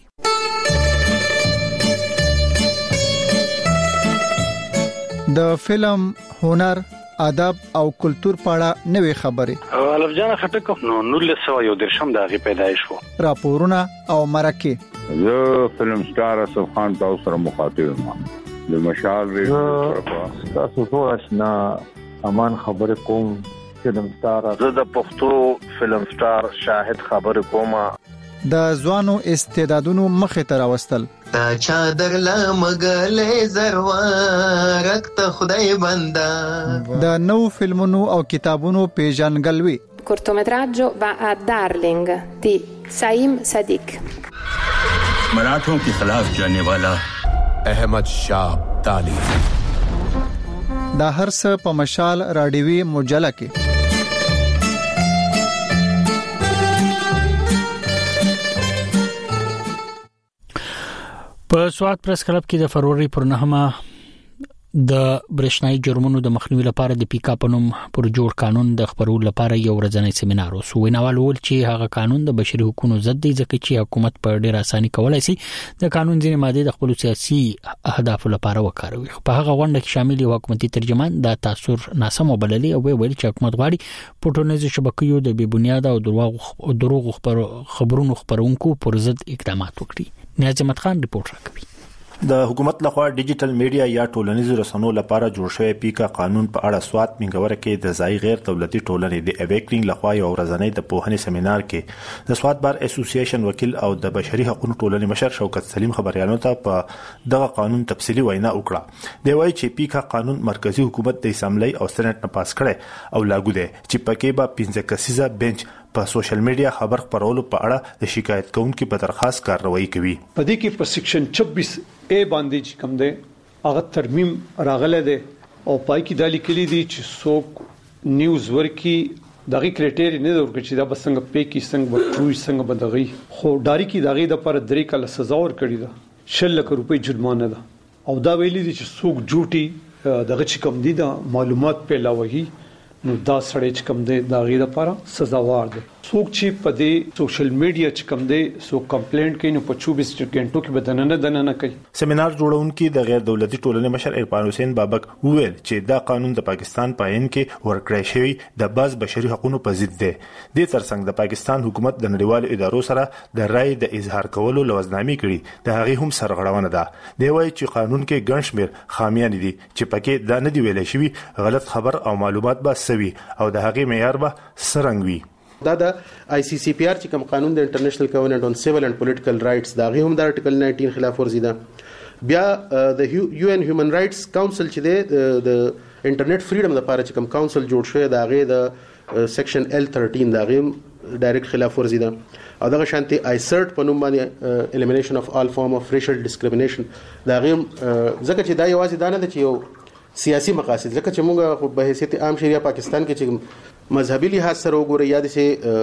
د فلم هنر ادب او کلچر پاړه نوې خبره الف جان خټک نو 1913 د غي پیدایش وو راپورونه او مرکه زه فلم سٹار اسف خان تاسو سره مخاطب یم د مشال ریډیو تاسو ټول آشنا امان خبره کوم فلم سٹار زه د پښتو فلم سٹار شاهد خبره کوم د ځوانو استعدادونو مخه تر واستل تا چادر لا مګلې زروارک ته خدای بندا د نو فلمونو او کتابونو پیژنګلوي cortometraggio va a Darling di Saim Sadiq मराठों के खिलाफ जाने वाला अहमद शाह अब्दाली دا هر څه په مشال رادیوي مجله کې په سواد پریس کلب کې د فروری پر 9 د برېښنايي جرمونو د مخنیوي لپاره د پیکا پنوم پر جوړ قانون د خبرولو لپاره یو ورځنی سیمینار وسو. ویناوال ول چې هغه قانون د بشري حقوقو ضد دی ځکه چې حکومت په ډېر اساني کولای شي د قانون ځینې ماده د خپل سیاسي اهداف لپاره وکاروي. په هغه غونډه کې شامل یو حکومتي ترجمان د تاثیر ناسم وبللي او ویل چې حکومت غواړي په ټولنیزو شبکو د بې بنیاد او دروغ خبرونو خبرونکو پر ضد اقدامات وکړي. نیاز احمد خان ریپورت راکوي. د حکومت لخوا ډیجیټل میډیا یا ټولنیزو رسنیو لپاره جوړ شوی پیکا قانون په اړه سواد منګوره کې د ځای غیر دولتي ټولنې د اویکنګ لخوا یو ورځنی د پوهنې سیمینار کې د سواد بار اسوسییشن وکیل او د بشري حقوقو ټولنې مشر شوکت سلیم خبريالانو ته په دغه قانون تفصیلی وینا وکړه. دی وایي چې پیکا قانون مرکزی حکومت د اسمبلی او سېنات نه پاس کړي او لاګو دی چې پکې به 15 کسیزه بنچ په سوشل میډیا خبر خبرولو په اړه د شکایت کوونکو په درخواست کاروایی کوي. په دې کې په سیکشن 26 ا باندې چې کوم دی هغه ترمیم راغله ده او پای کې د لیکلي دي چې څوک نیوز ورکی دغه کریټری نه ورکړي چې دا بسنګ په کې څنګه بټوي څنګه بدغي خو ډاری کې دغه د پر 3 کال سزا ور کړی ده 6 لک روپۍ جرمانه ده او دا ویلي دي چې څوک جوټي دغه چې کوم دي د معلومات په لاوهي نو دا سړی چې کوم دی دا غیر لپاره سزاوار دی. څوک چې په دې سوشل میډیا چې کوم دی سو کمپلینټ کوي نو په 24 غنټو کې بدننه کوي. سیمینار جوړونکي د غیر دولتي ټولنې مشر عرفان حسین بابک وویل چې دا قانون د پاکستان په عین کې ورکړی شوی د باز بشري حقوقو په ضد دی. د ترڅنګ د پاکستان حکومت د نړیوالو ادارو سره د رائے د اظهار کولو لوزنامې کړي د هغه هم سرغړونه ده. دی وايي چې قانون کې ګڼ شمېر خامیان دي چې پکې دا نه دی ویل شوی غلط خبر او معلومات به سوي او د هغه معیار به سرنګ وي. دا د ICCPR چې کوم قانون د انټرنیشنل کوونټ اون سیویل اند پولیټیکل رائټس دا غي هم د ارټیکل 19 خلاف ورزي ده. بیا د UN هیومن رائټس کونسل چې د انټرنیټ فریډم لپاره چې کوم کونسل جوړ شوی دا غي د سیکشن L13 دا غي ډایرکټ خلاف ورزي ده. او دغه شانتي ICERT په نوم باندې elimination of all form of racial discrimination دا غي ځکه چې دا یوازې دا نه ده چې یو سیاسي مقاصد ځکه چې موږ په حیثیت عام شریعه پاکستان کې چې مذهبي لحاظ سره وګورئ یا د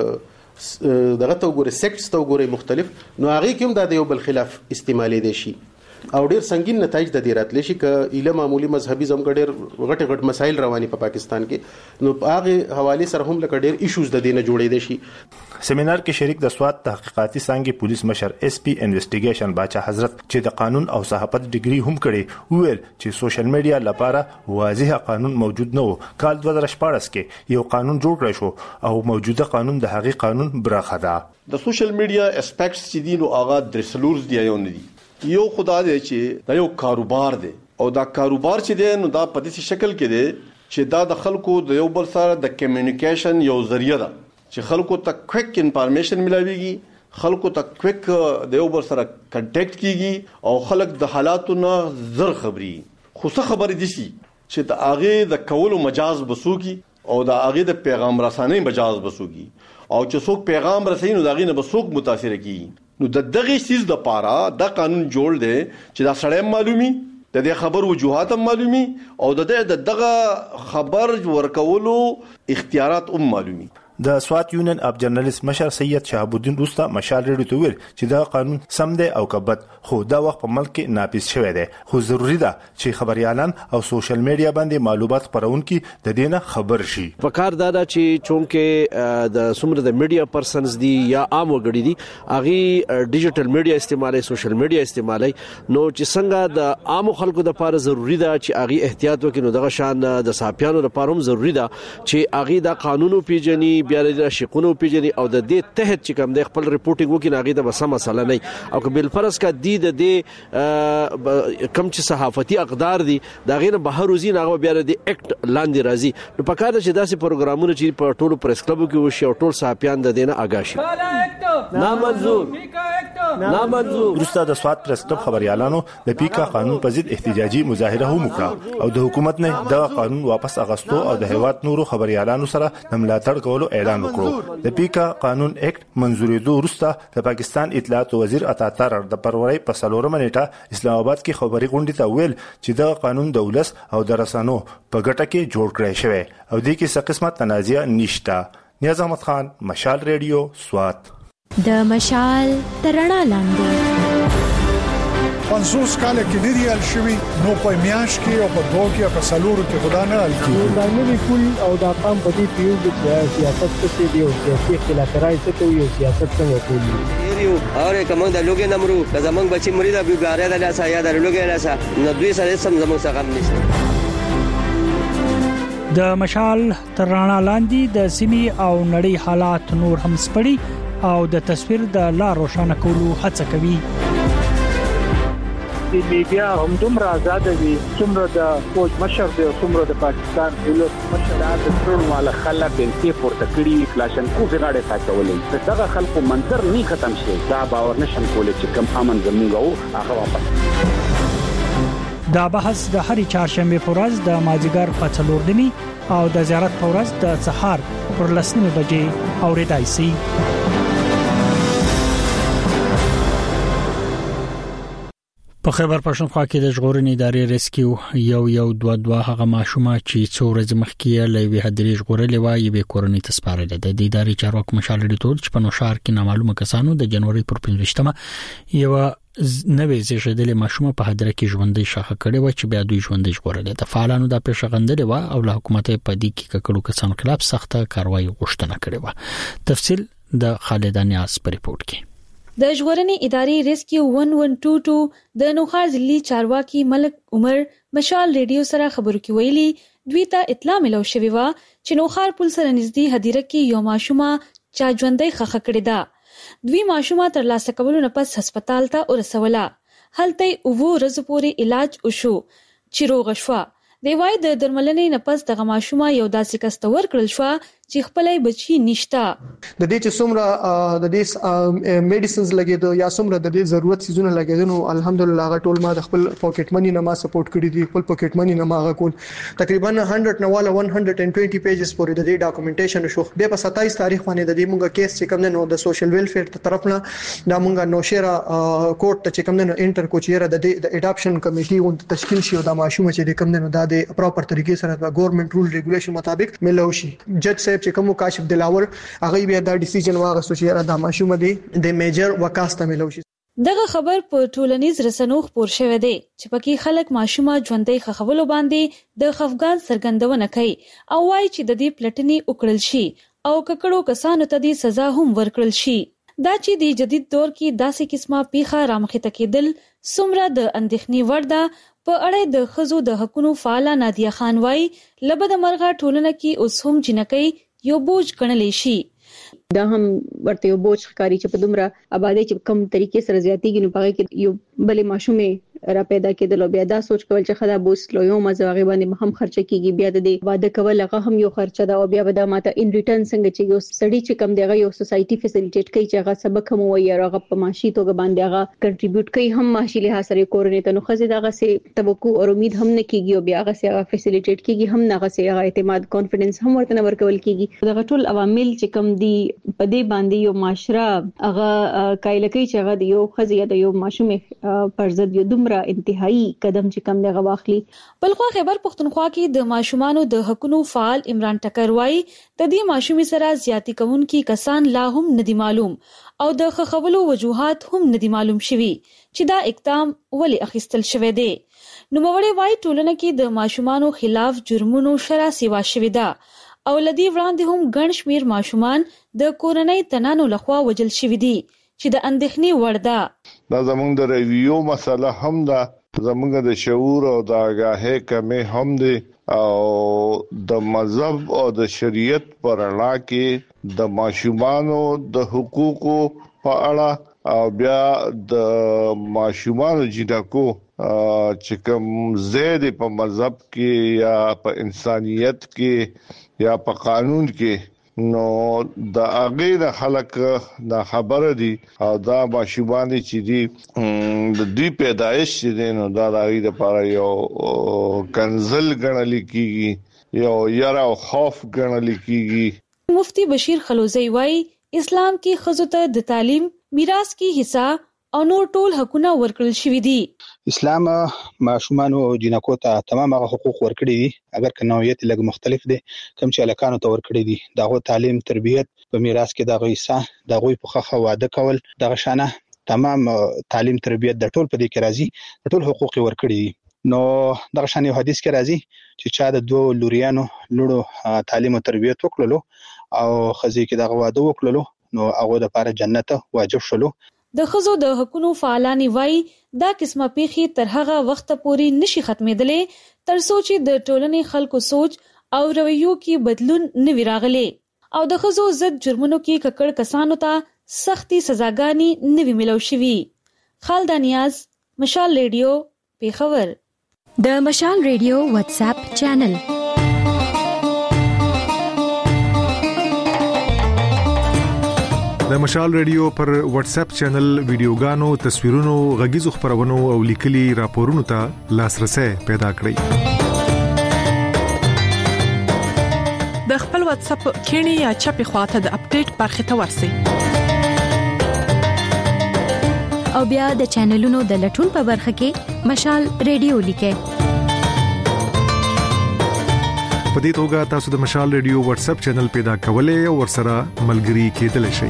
دغه ته وګورئ سیکټس ته وګورئ مختلف نو هغه کوم د یو بل خلاف استعمالي دي شي او ډیر سنگین نتایج د دې راتلی شي ک اله معمولی مذهبي زمګډیر غټ مسایل رواني په پاکستان کې نو هغه حواله سره هم لکه ډیر ایشوز د دې نه جوړې دي شي. سیمینار کې شریک د سواد تحقیقاتي څنګه پولیس مشر SP انویسټیګیشن باچا حضرت چې د قانون او صحافت ډیګري هم کړي ویل چې سوشل میډیا لپاره واضح قانون موجود نه و. کال 2014 کې یو قانون جوړ کړی شو او موجوده قانون د هغې قانون برخه ده. د سوشل میډیا اسپیکټس چې دي نو هغه درسلورز دی یو نه دي. یو خدای دی چې دا یو کاروبار دی او دا کاروبار چې دی نو دا په دې شکل کې دی چې دا د خلکو د یو بل سره د کمیونیکیشن یو ذریعہ ده چې خلکو ته کویک انفارمیشن ملاويږي, خلکو ته کویک د یو بل سره کنټیکټ کیږي او خلک د حالاتو نه زر خبري. خو څه خبرې دي چې د هغه د کولو مجاز بسوږي او د هغه د پیغام رسانۍ مجاز بسوږي او چې څوک پیغام رسوي نو دغه نه بسوک متاثر کیږي. نو د دغه چیز د پاره دا قانون جوړ دی چې دا سړی معلومي د دې خبر وجوهات معلومي او د دغه خبر ورکولو اختیارات معلومي. د سوات یونین اف جرنالیست مشر سید شهاب الدین روستا مشال ریډیو ته ویل چې دا قانون سم دی او کبد خو دا وخت په ملک کې ناپیس شوی دی خو ضروری ده چې خبريالان او سوشل میډیا باندې معلومات خپرونکي د دینه خبر شي. په کار دا چې چونکه د سمره د میډیا پرسنز دي یا عام وګړي دي اغي ډیجیټل میډیا استعمالي سوشل میډیا استعمالي نو چې څنګه د عام خلکو د لپاره ضروری ده چې اغي احتیاط وکړي نو دغه شان د صحافیانو لپاره هم ضروری ده چې اغي د قانونو پیژني بیا د شقونو پیژني او د دې تحت چې کوم د خپل ریپورټینګ وکړي ناغي د بسم مسله نه او کبل فرض کا دی د کم چې صحافتي اقدار دي دا غیر بهر وزي ناغه بیا د اکټ لاندې راځي نو پکاره چې داسې پروګرامونه چې په ټولو پریس کلبو کې وشي او ټول صحافیان د دینه آگاه شي نامنظور. روستا د سواد پریس کلب خبريالانو د پیکا قانون په ضد احتجاجي مظاهره هم وکړه او د حکومت نه د قانون واپس اغستو او د هیواد نورو خبريالانو سره د ملاتړ کولو اعلان وکړو. د پیکا قانون اکټ منزورېدو وروسته د پاکستان اطلاعات وزیر عطا ترر د پروري په 4 نیټه اسلام آباد کې خبري غونډه ته ویل چې د قانون د ولس او د رسانو په ګټه کې جوړ کړی شوی او د کې څه قسمه تنازع نشته. نیاز احمد خان مشال ریډیو سوات. د مشال ترنا لاندې 50 کال کې لري شوی نو په میاش کې او په دوه کې په سلورو کې خدا نه الکی دا نه کول او دا قام په دې پیو د سیاست څخه دی او سیاسي خلافرای څخه کوي سیاست څنګه کوي یو اور کوم د لوګي نمرو زمنګ بچي مرید بیګاره د لاسه یا د لوګي لاسه نو دوی سره سم زموږ څخه نشته. د مشال ترنا لاندې د سیمي او نړۍ حالات نور هم سپړي او د تصویر د لا روښانه کولو هڅه کوي. د میډیا هم دومره آزاد دي څومره د فوج مشر دی څومره د پاکستان دولت مشر د ټول مال خلک بنتي پورته کړی کلاشن کو زغاړه تاکولې دغه خلکو منظر نه ختم شي دا باور نشم کولای چې کم امن زموږ او هغه واپس. دا بحث د هرې چهارشنبه په ورځ د مازیګر په 4 نیمه او د زیارت په ورځ د سحر پر 10 بجې اوریدای شي. په خیبر پښتونخوا کې د ژغورنې ادارې ریسکیو یو 22 هغه ماشومه چې څو ورځې مخکې لوي هدري ژغورلې وایي به کورنۍ تسپارل ده. د ادارې چارواکو مشال ډیټول چې په نوشار کې نامعلومه کسانو د جنوري پر 15مه یو نوې زیږیدلې ماشومه په هدره کې ژوندۍ شاخه کړې و چې بیا دوی ژوندۍ ژغورلې ده. فعالانو د پیښغندلې و او له حکومت په دې کې ککړو کسانو خلاف سخته کاروایی غوښتنه کړې و. تفصیل د خالد نیاز په ریپورت کې. د ژغورنې ادارې ریسکیو 1122 د نوخار ضلعي چارواکي ملک عمر مشال ریډیو سره خبرو کې ویلي دوی ته اطلاع ملو شوې و چې نوخار پل سره نږدې هدیره کې یو ماشومه چا ژوندۍ خخه کړې ده. دوی ماشومه تر لاسه کولو نه پس هسپتال ته ورسوله. هلته 9 ورځې پورې علاج وشو چې روغ شوه. دی وای د درملنې نه پس دغه ماشومه یو داسې کس ته ورکړل شو چې خپلې بچی نشته. د دې چې څومره د دې میډیسنز لګیدو یا څومره د دې ضرورت سيزونه لګیدو نو الحمدلله هغه ټول ما د خپل پاکټ منی نه ما سپورټ کړی دی. خپل پاکټ منی نه ما هغه کول تقریبا 100 نه والا 120 پیجز پورې د دې ډاکومېنټیشن شو. به په 27 تاریخ باندې د دې مونږه کیس چې کوم نه د سوشل ویلفیر ته طرف نه دا مونږه نوشیرا کوټ ته چې کوم نه انټر کوچیرا د اډاپشن کمیټي اون تشکیل شي او د ماشوم چې د کوم نه د پراپر طریقې سره د ګورنمنت رول ریګولیشن مطابق ملو شي. جج صاحب چې کوم کاشف دلاور هغه بیا دا ډیسیژن واغستو چې دا ماشوم دی د میجر وکاسته ملو شي. دغه خبر په ټولنیز رسنیو خبر شوه دی چې پکې خلک ماشومه ژوندۍ خخولو باندې د خفګان څرګندونه کوي او وايي چې د دې پلټنې وکړل شي او ککړو کسانو ته د سزا هم ورکړل شي. دا چې د جدید دور کې داسې قسمه پیخه رامخته کېدل څومره د اندېښنې وړ ده. په اړه د خزو د حقوقو فعال نادیه خان وايي لبد مرغه ټولنه کې اوس هم جنکۍ یو بوج ګڼل شي. دا هم ورته یو بوج ښکاری چې په دومره آبادی چې کم طریقې سره زیاتیږي نو پاره کې یو بلې ماشومې را پیدا کېدل او بیا دا سوچ کول چې خدا بوس لو یو مزه غي باندې هم خرچه کیږي بیا د دې واده کول هغه هم یو خرچه ده او بیا به دا ماته ان ریټرن څنګه چې یو سړی چې کم دیغه یو سوسايټي فیسیلیټیټ کوي چې هغه سبق هم وایي هغه په معاشي توګه باندې هغه کنټریبیوټ کوي هم معاشي له سره کورنۍ ته نو خزه دغه سي توقع او امید هم نه کیږي او بیا هغه سي هغه فیسیلیټیټ کیږي هم نه هغه سي هغه اعتماد کانفیډنس هم ورته نه ورکول کیږي. دغه ټول عوامل چې کم دي په دې باندې یو معاشره هغه کایله کوي چې هغه یو خزه یا یو ماشومه پرځد یو دومره انتهایی قدم چې کم دغه واخلي. بلخو خیبر پختونخوا کې د ماشومانو د حقوقو فعال عمران ټکر وایي د دې ماشومې سره زیاتی کوونکي کسان لا هم ندي معلوم او د خخولو وجوهات هم ندي معلوم شوي چې دا اقدام ولې اخیستل شوی دی. نوموړی وایي ټولنه کې د ماشومانو خلاف جرمونو شرع سیوا شوی ده او لدی وړاندې هم ګڼ شمیر ماشومان د کورنۍ تنانو لخوا وجل شوی دي چې د اندېښنې وړ ده. دا زموږ د ریویو مسله هم ده زموږ د شعور او د آگاهۍ کمی هم دي او د مذهب او د شریعت پر اړه کې د ماشومانو د حقوقو په اړه او بیا د ماشومانو جنکو چې کوم زید په مذهب کې یا په انسانيت کې یا په قانون کې نو د اغه خلک دا خبره دي او دا ماشومان چې دي د دې پیدایش دي نو دا د لپاره یو کنزل ګڼل کیږي یو یاره او خوف ګڼل کیږي. مفتی بشیر خلوزی وایي اسلام کې خزو ته د تعلیم میراث کې حصہ او نور ټول حقونه ورکړل شوی دي. اسلام ماشومان او جنکو ته تمام هغه حقوق ورکړي دي اگر که نوعیت لږ مختلف دي کوم چې الکانو ته ورکړي دي دغه تعلیم تربیت په میراث کې دغه حصہ دغه په خخه واده کول دغه شانه تمام تعلیم تربیت د ټول په دې کې راځي ټول حقوق ورکړي دي. نو دغه شان یو حدیث کې راځي چې چا د دوه لوریانو لړو تعلیم او تربیت وکړلو او خزي کې دغه واده وکړلو نو هغه د لپاره جنت واجب شلو. د خزو د حقوقو فعالانی وای دا قسمه پیخي تر هغه وخت پورې نشي ختمېدلې تر سوچ د ټولنې خلکو سوچ او رویو کې بدلون نوي راغلي او د خزو ضد جرمونو کې ککړ کسانو ته سختي سزاګانی نوي ملو شوي. خالد نیاز مشال ریډیو پیښور. د مشال ریډیو واتس اپ چینل د مشال ریډیو پر واتس اپ چینل ویډیوګانو تصویرونو غږیزو خبرونو او لیکلي راپورونو ته لاسرسي پیدا کړئ. د خپل واتس اپ کینی یا چپی خواته د اپډیټ برخه ته ورسئ او بیا د چینلونو د لټون په برخه کې مشال ریډیو لیکئ. په دې توګه تاسو د مشال ریډیو واتس اپ چینل پیدا کولای او ورسره ملګري کېدلی شئ.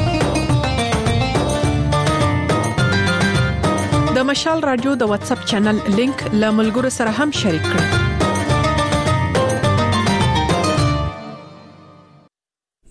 د مشال رادیو د واتس اپ چینل لینک له ملګرو سره هم شریک کړئ.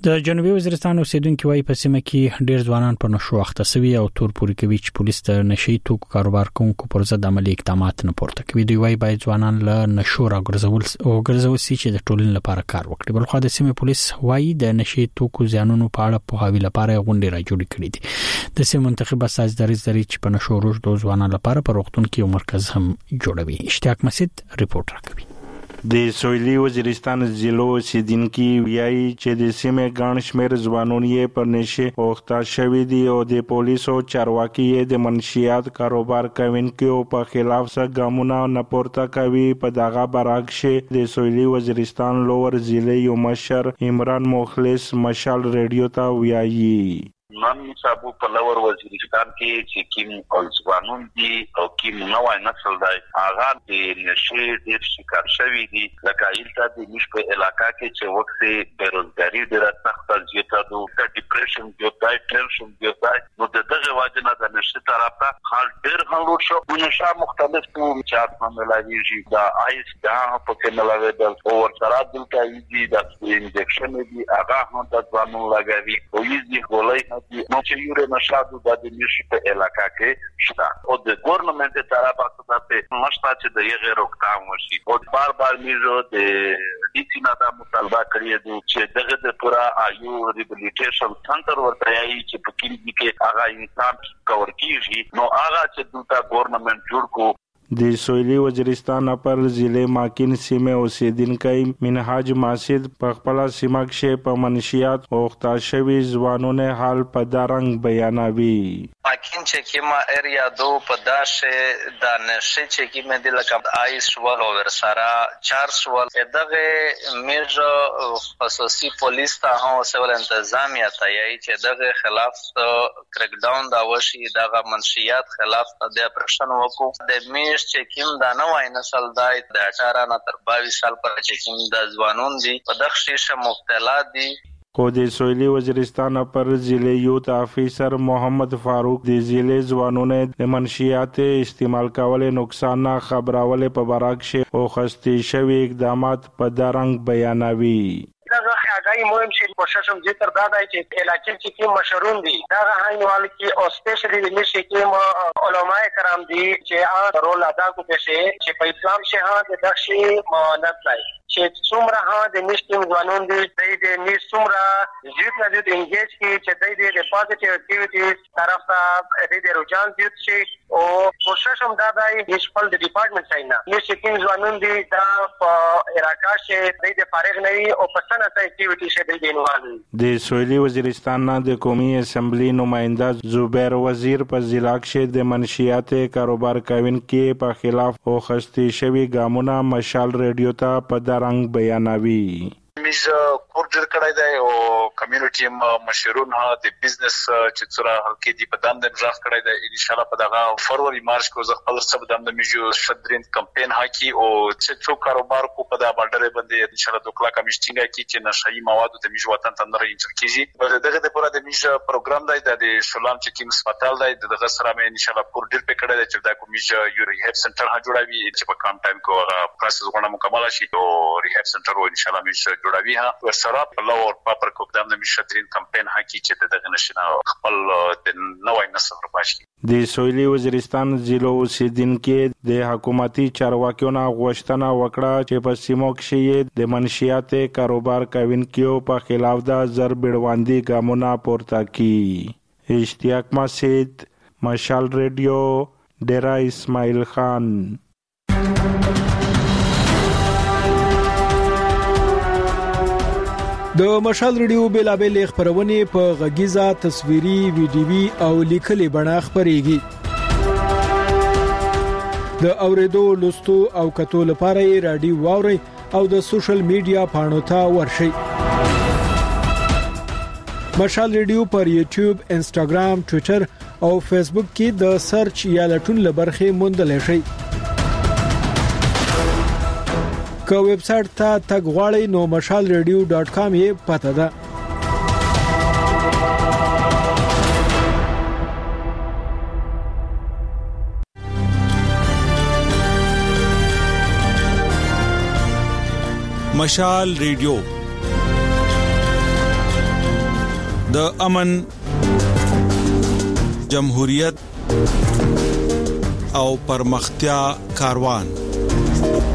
د جنوبي وزیرستان اوسیدونکو وايي په سیمه کې ډېر ځوانان په نشو اخته سوي او تور پوري کوي چې پولیس د نشي توکو کاروبار کوونکو پر ضد عملي اقدامات نه پورته کوي. دوی وايي باید ځوانان له نشو راګرځول شي چې د ټولنې لپاره کار وکړي. بلخو د سیمه پولیس وايي د نشي توکو زیانونو په اړه په هاوی لپاره غونډه راجوړې کړې دي. د سیمه منتخب اساس درې چې په نشو روج د ځوانانو لپاره په روغتون کې یو مرکز هم جوړوي. اشتیاق مسعود ریپورت راکوي. د سویلي وزیرستان ضلع اوسیدونکو وایي چې د سیمې ګڼ شمېر ځوانان یې پر نشې اخته شوي دي او د پولیسو چارواکي یې د منشیات کاروبار کوونکو په خلاف څه ګامونه نه پورته کوي. په دغه برعکس د سویلي وزیرستان لوور ضلع یو مشر عمران مخلص مشال ریډیو ته وایي نن صاحب په لوور وزیرستان کې چې کوم ځوانان دي او کوم نوای نسل دی هغه د نشي ډیر شکار شوی دي. لکه ایلته د مش په علاقہ کې چې وخت بیروزګاری ډیره سخته زیاته ده، ډیپریشن زیاته ده، ټینشن زیاته ده. نو دغه وجه نه د نشي طرف ته حال ډیر هنګور شو. نشه مختلف چارت هم لګیږي دا آیس دا په کې نه لګیدل او ورسره دلته یي د انجکشن دي هغه هم د ځوانو لګوي او یي غولای نو چې یو نشادو د نشي په علاقہ کې شته او د ګورنمنت طرفه څخه مشته چې د یې روکتام وشي او بار میزو د ډیسینا د مطالبه کړی دی چې دغه د پورا آیو ریهابلیټیشن سنټر ورته یي چې په کې هغه انسان کور کیږي. نو هغه چې دلته ګورنمنت جوړ کو د سویلي وزیرستان پر ضلع ماکین سیمه اوسیدونکو منهاج ماسد په خپل سیمه کې په منشیات اخته شوي ځوانونه حال په دارنګ بیانوي. ماکین چې کیما ایریا دو په داشه د نشه چې کیمه د لکه آیس ول او ورسره 400 دغه میج خصوصي پولیس ته هم سیول انتظامیه ته یی چې دغه خلاف کریک ډاون دا وشي دغه منشیات خلاف د اپریشن وکړو. د میج چې کوم د نوای نسل دای د 18 نه تر 22 سال پر چې کوم د ځوانون دي په دغه شیشه مبتلا دي. خو د سویلي وزیرستان پر ضلع یوت افیسر محمد فاروق د ضلع ځوانونو د منشیات استعمال کول نقصان نه خبرول په برعکس او خستي شوی اقدامات په دارنګ بیانوي. دغه هغه مهم شي کوشش هم ذکر دا دی چې علاقې چې کوم مشرون دي دا هاینوال کې او سپیشلی د نشي کې علماء کرام دي چې رول ادا کوي چې په اسلام شهادت د دشي مانت لای چې څومره د نشټیم ځوانون دي د نش څومره زیات نه دي انګیج کی چې د پوزټیو اکټیویټیز طرف ته د رجحان زیات شي او کوشش هم دا دی چې خپل د ډپارټمنټ څخه نه نشټیم ځوانون دي دا په علاقہ کې د فارغ نه وي او په سنت اکټیویټی شه د انوالو. د سویلي وزیرستان نه د قومي اسمبلی نماینده زبیر وزیر په ضلع کې د منشیات کاروبار کوونکو په خلاف او خستي شوی ګامونه مشال ریډیو ته په رنگ بیانوي. میز کوردر کړای دی او کمیونټي مشرون ها د بزنس چې څرا هلکې دی په دام د ځخ کړای دی ان شاء الله په دغه فروری مارچ کو زه خپل سب دام د میجو شدرین کمپاین هاکی او چې څو کاروبار کو په دغه باندې باندې ان شاء الله دوکلا کمیشتینګ کی چې نشئی مواد د میجو وطن تندر انټر کیږي په دغه د پوره د میج پروګرام دی د شلام چې کیم سپټال دی دغه سره مې ان شاء الله کوردر په کړای دی چې دا کوم میج یو ریهاب سنټر ها جوړوي چې په کم ټایم کو پروسس غوړه مکمل شي او ریهاب سنټر و ان شاء الله میج جوړوي ها ورسره په لور پاپر کو قدم د مشترین کمپاین هاکی چې دغه نشنه خپل د نوای نسل رباشي. د سویلي وزیرستان ضلع اوسیدونکو د حکومتي چارواکیو نه غوښتنه وکړه چې په سیمو کې د منشیات کاروبار کوونکو په خلاف د زر بیړواندي ګامونه پورته کړي. اشتیاق مسعود مشال ریډیو ډیرا اسماعیل خان. د مشال ریډیو بیلابل خبرونه په غږیزه تصویري ویډیوي او لیکلي بڼه خبريږي. د اوریدو لوستو او کتو لپاره رادیو واوري او د سوشل میډیا پاڼو ته ورشي. مشال ریډیو پر یوټیوب، انسټاګرام، ټوئیټر او فیسبوک کې د سرچ یا لټون لبرخه موندل شي. که ویب سټ ته تګ غواړئ نو mashalradio.com یې پته ده. مشال ریډیو د امن، جمهوریت او پرمختیا کاروان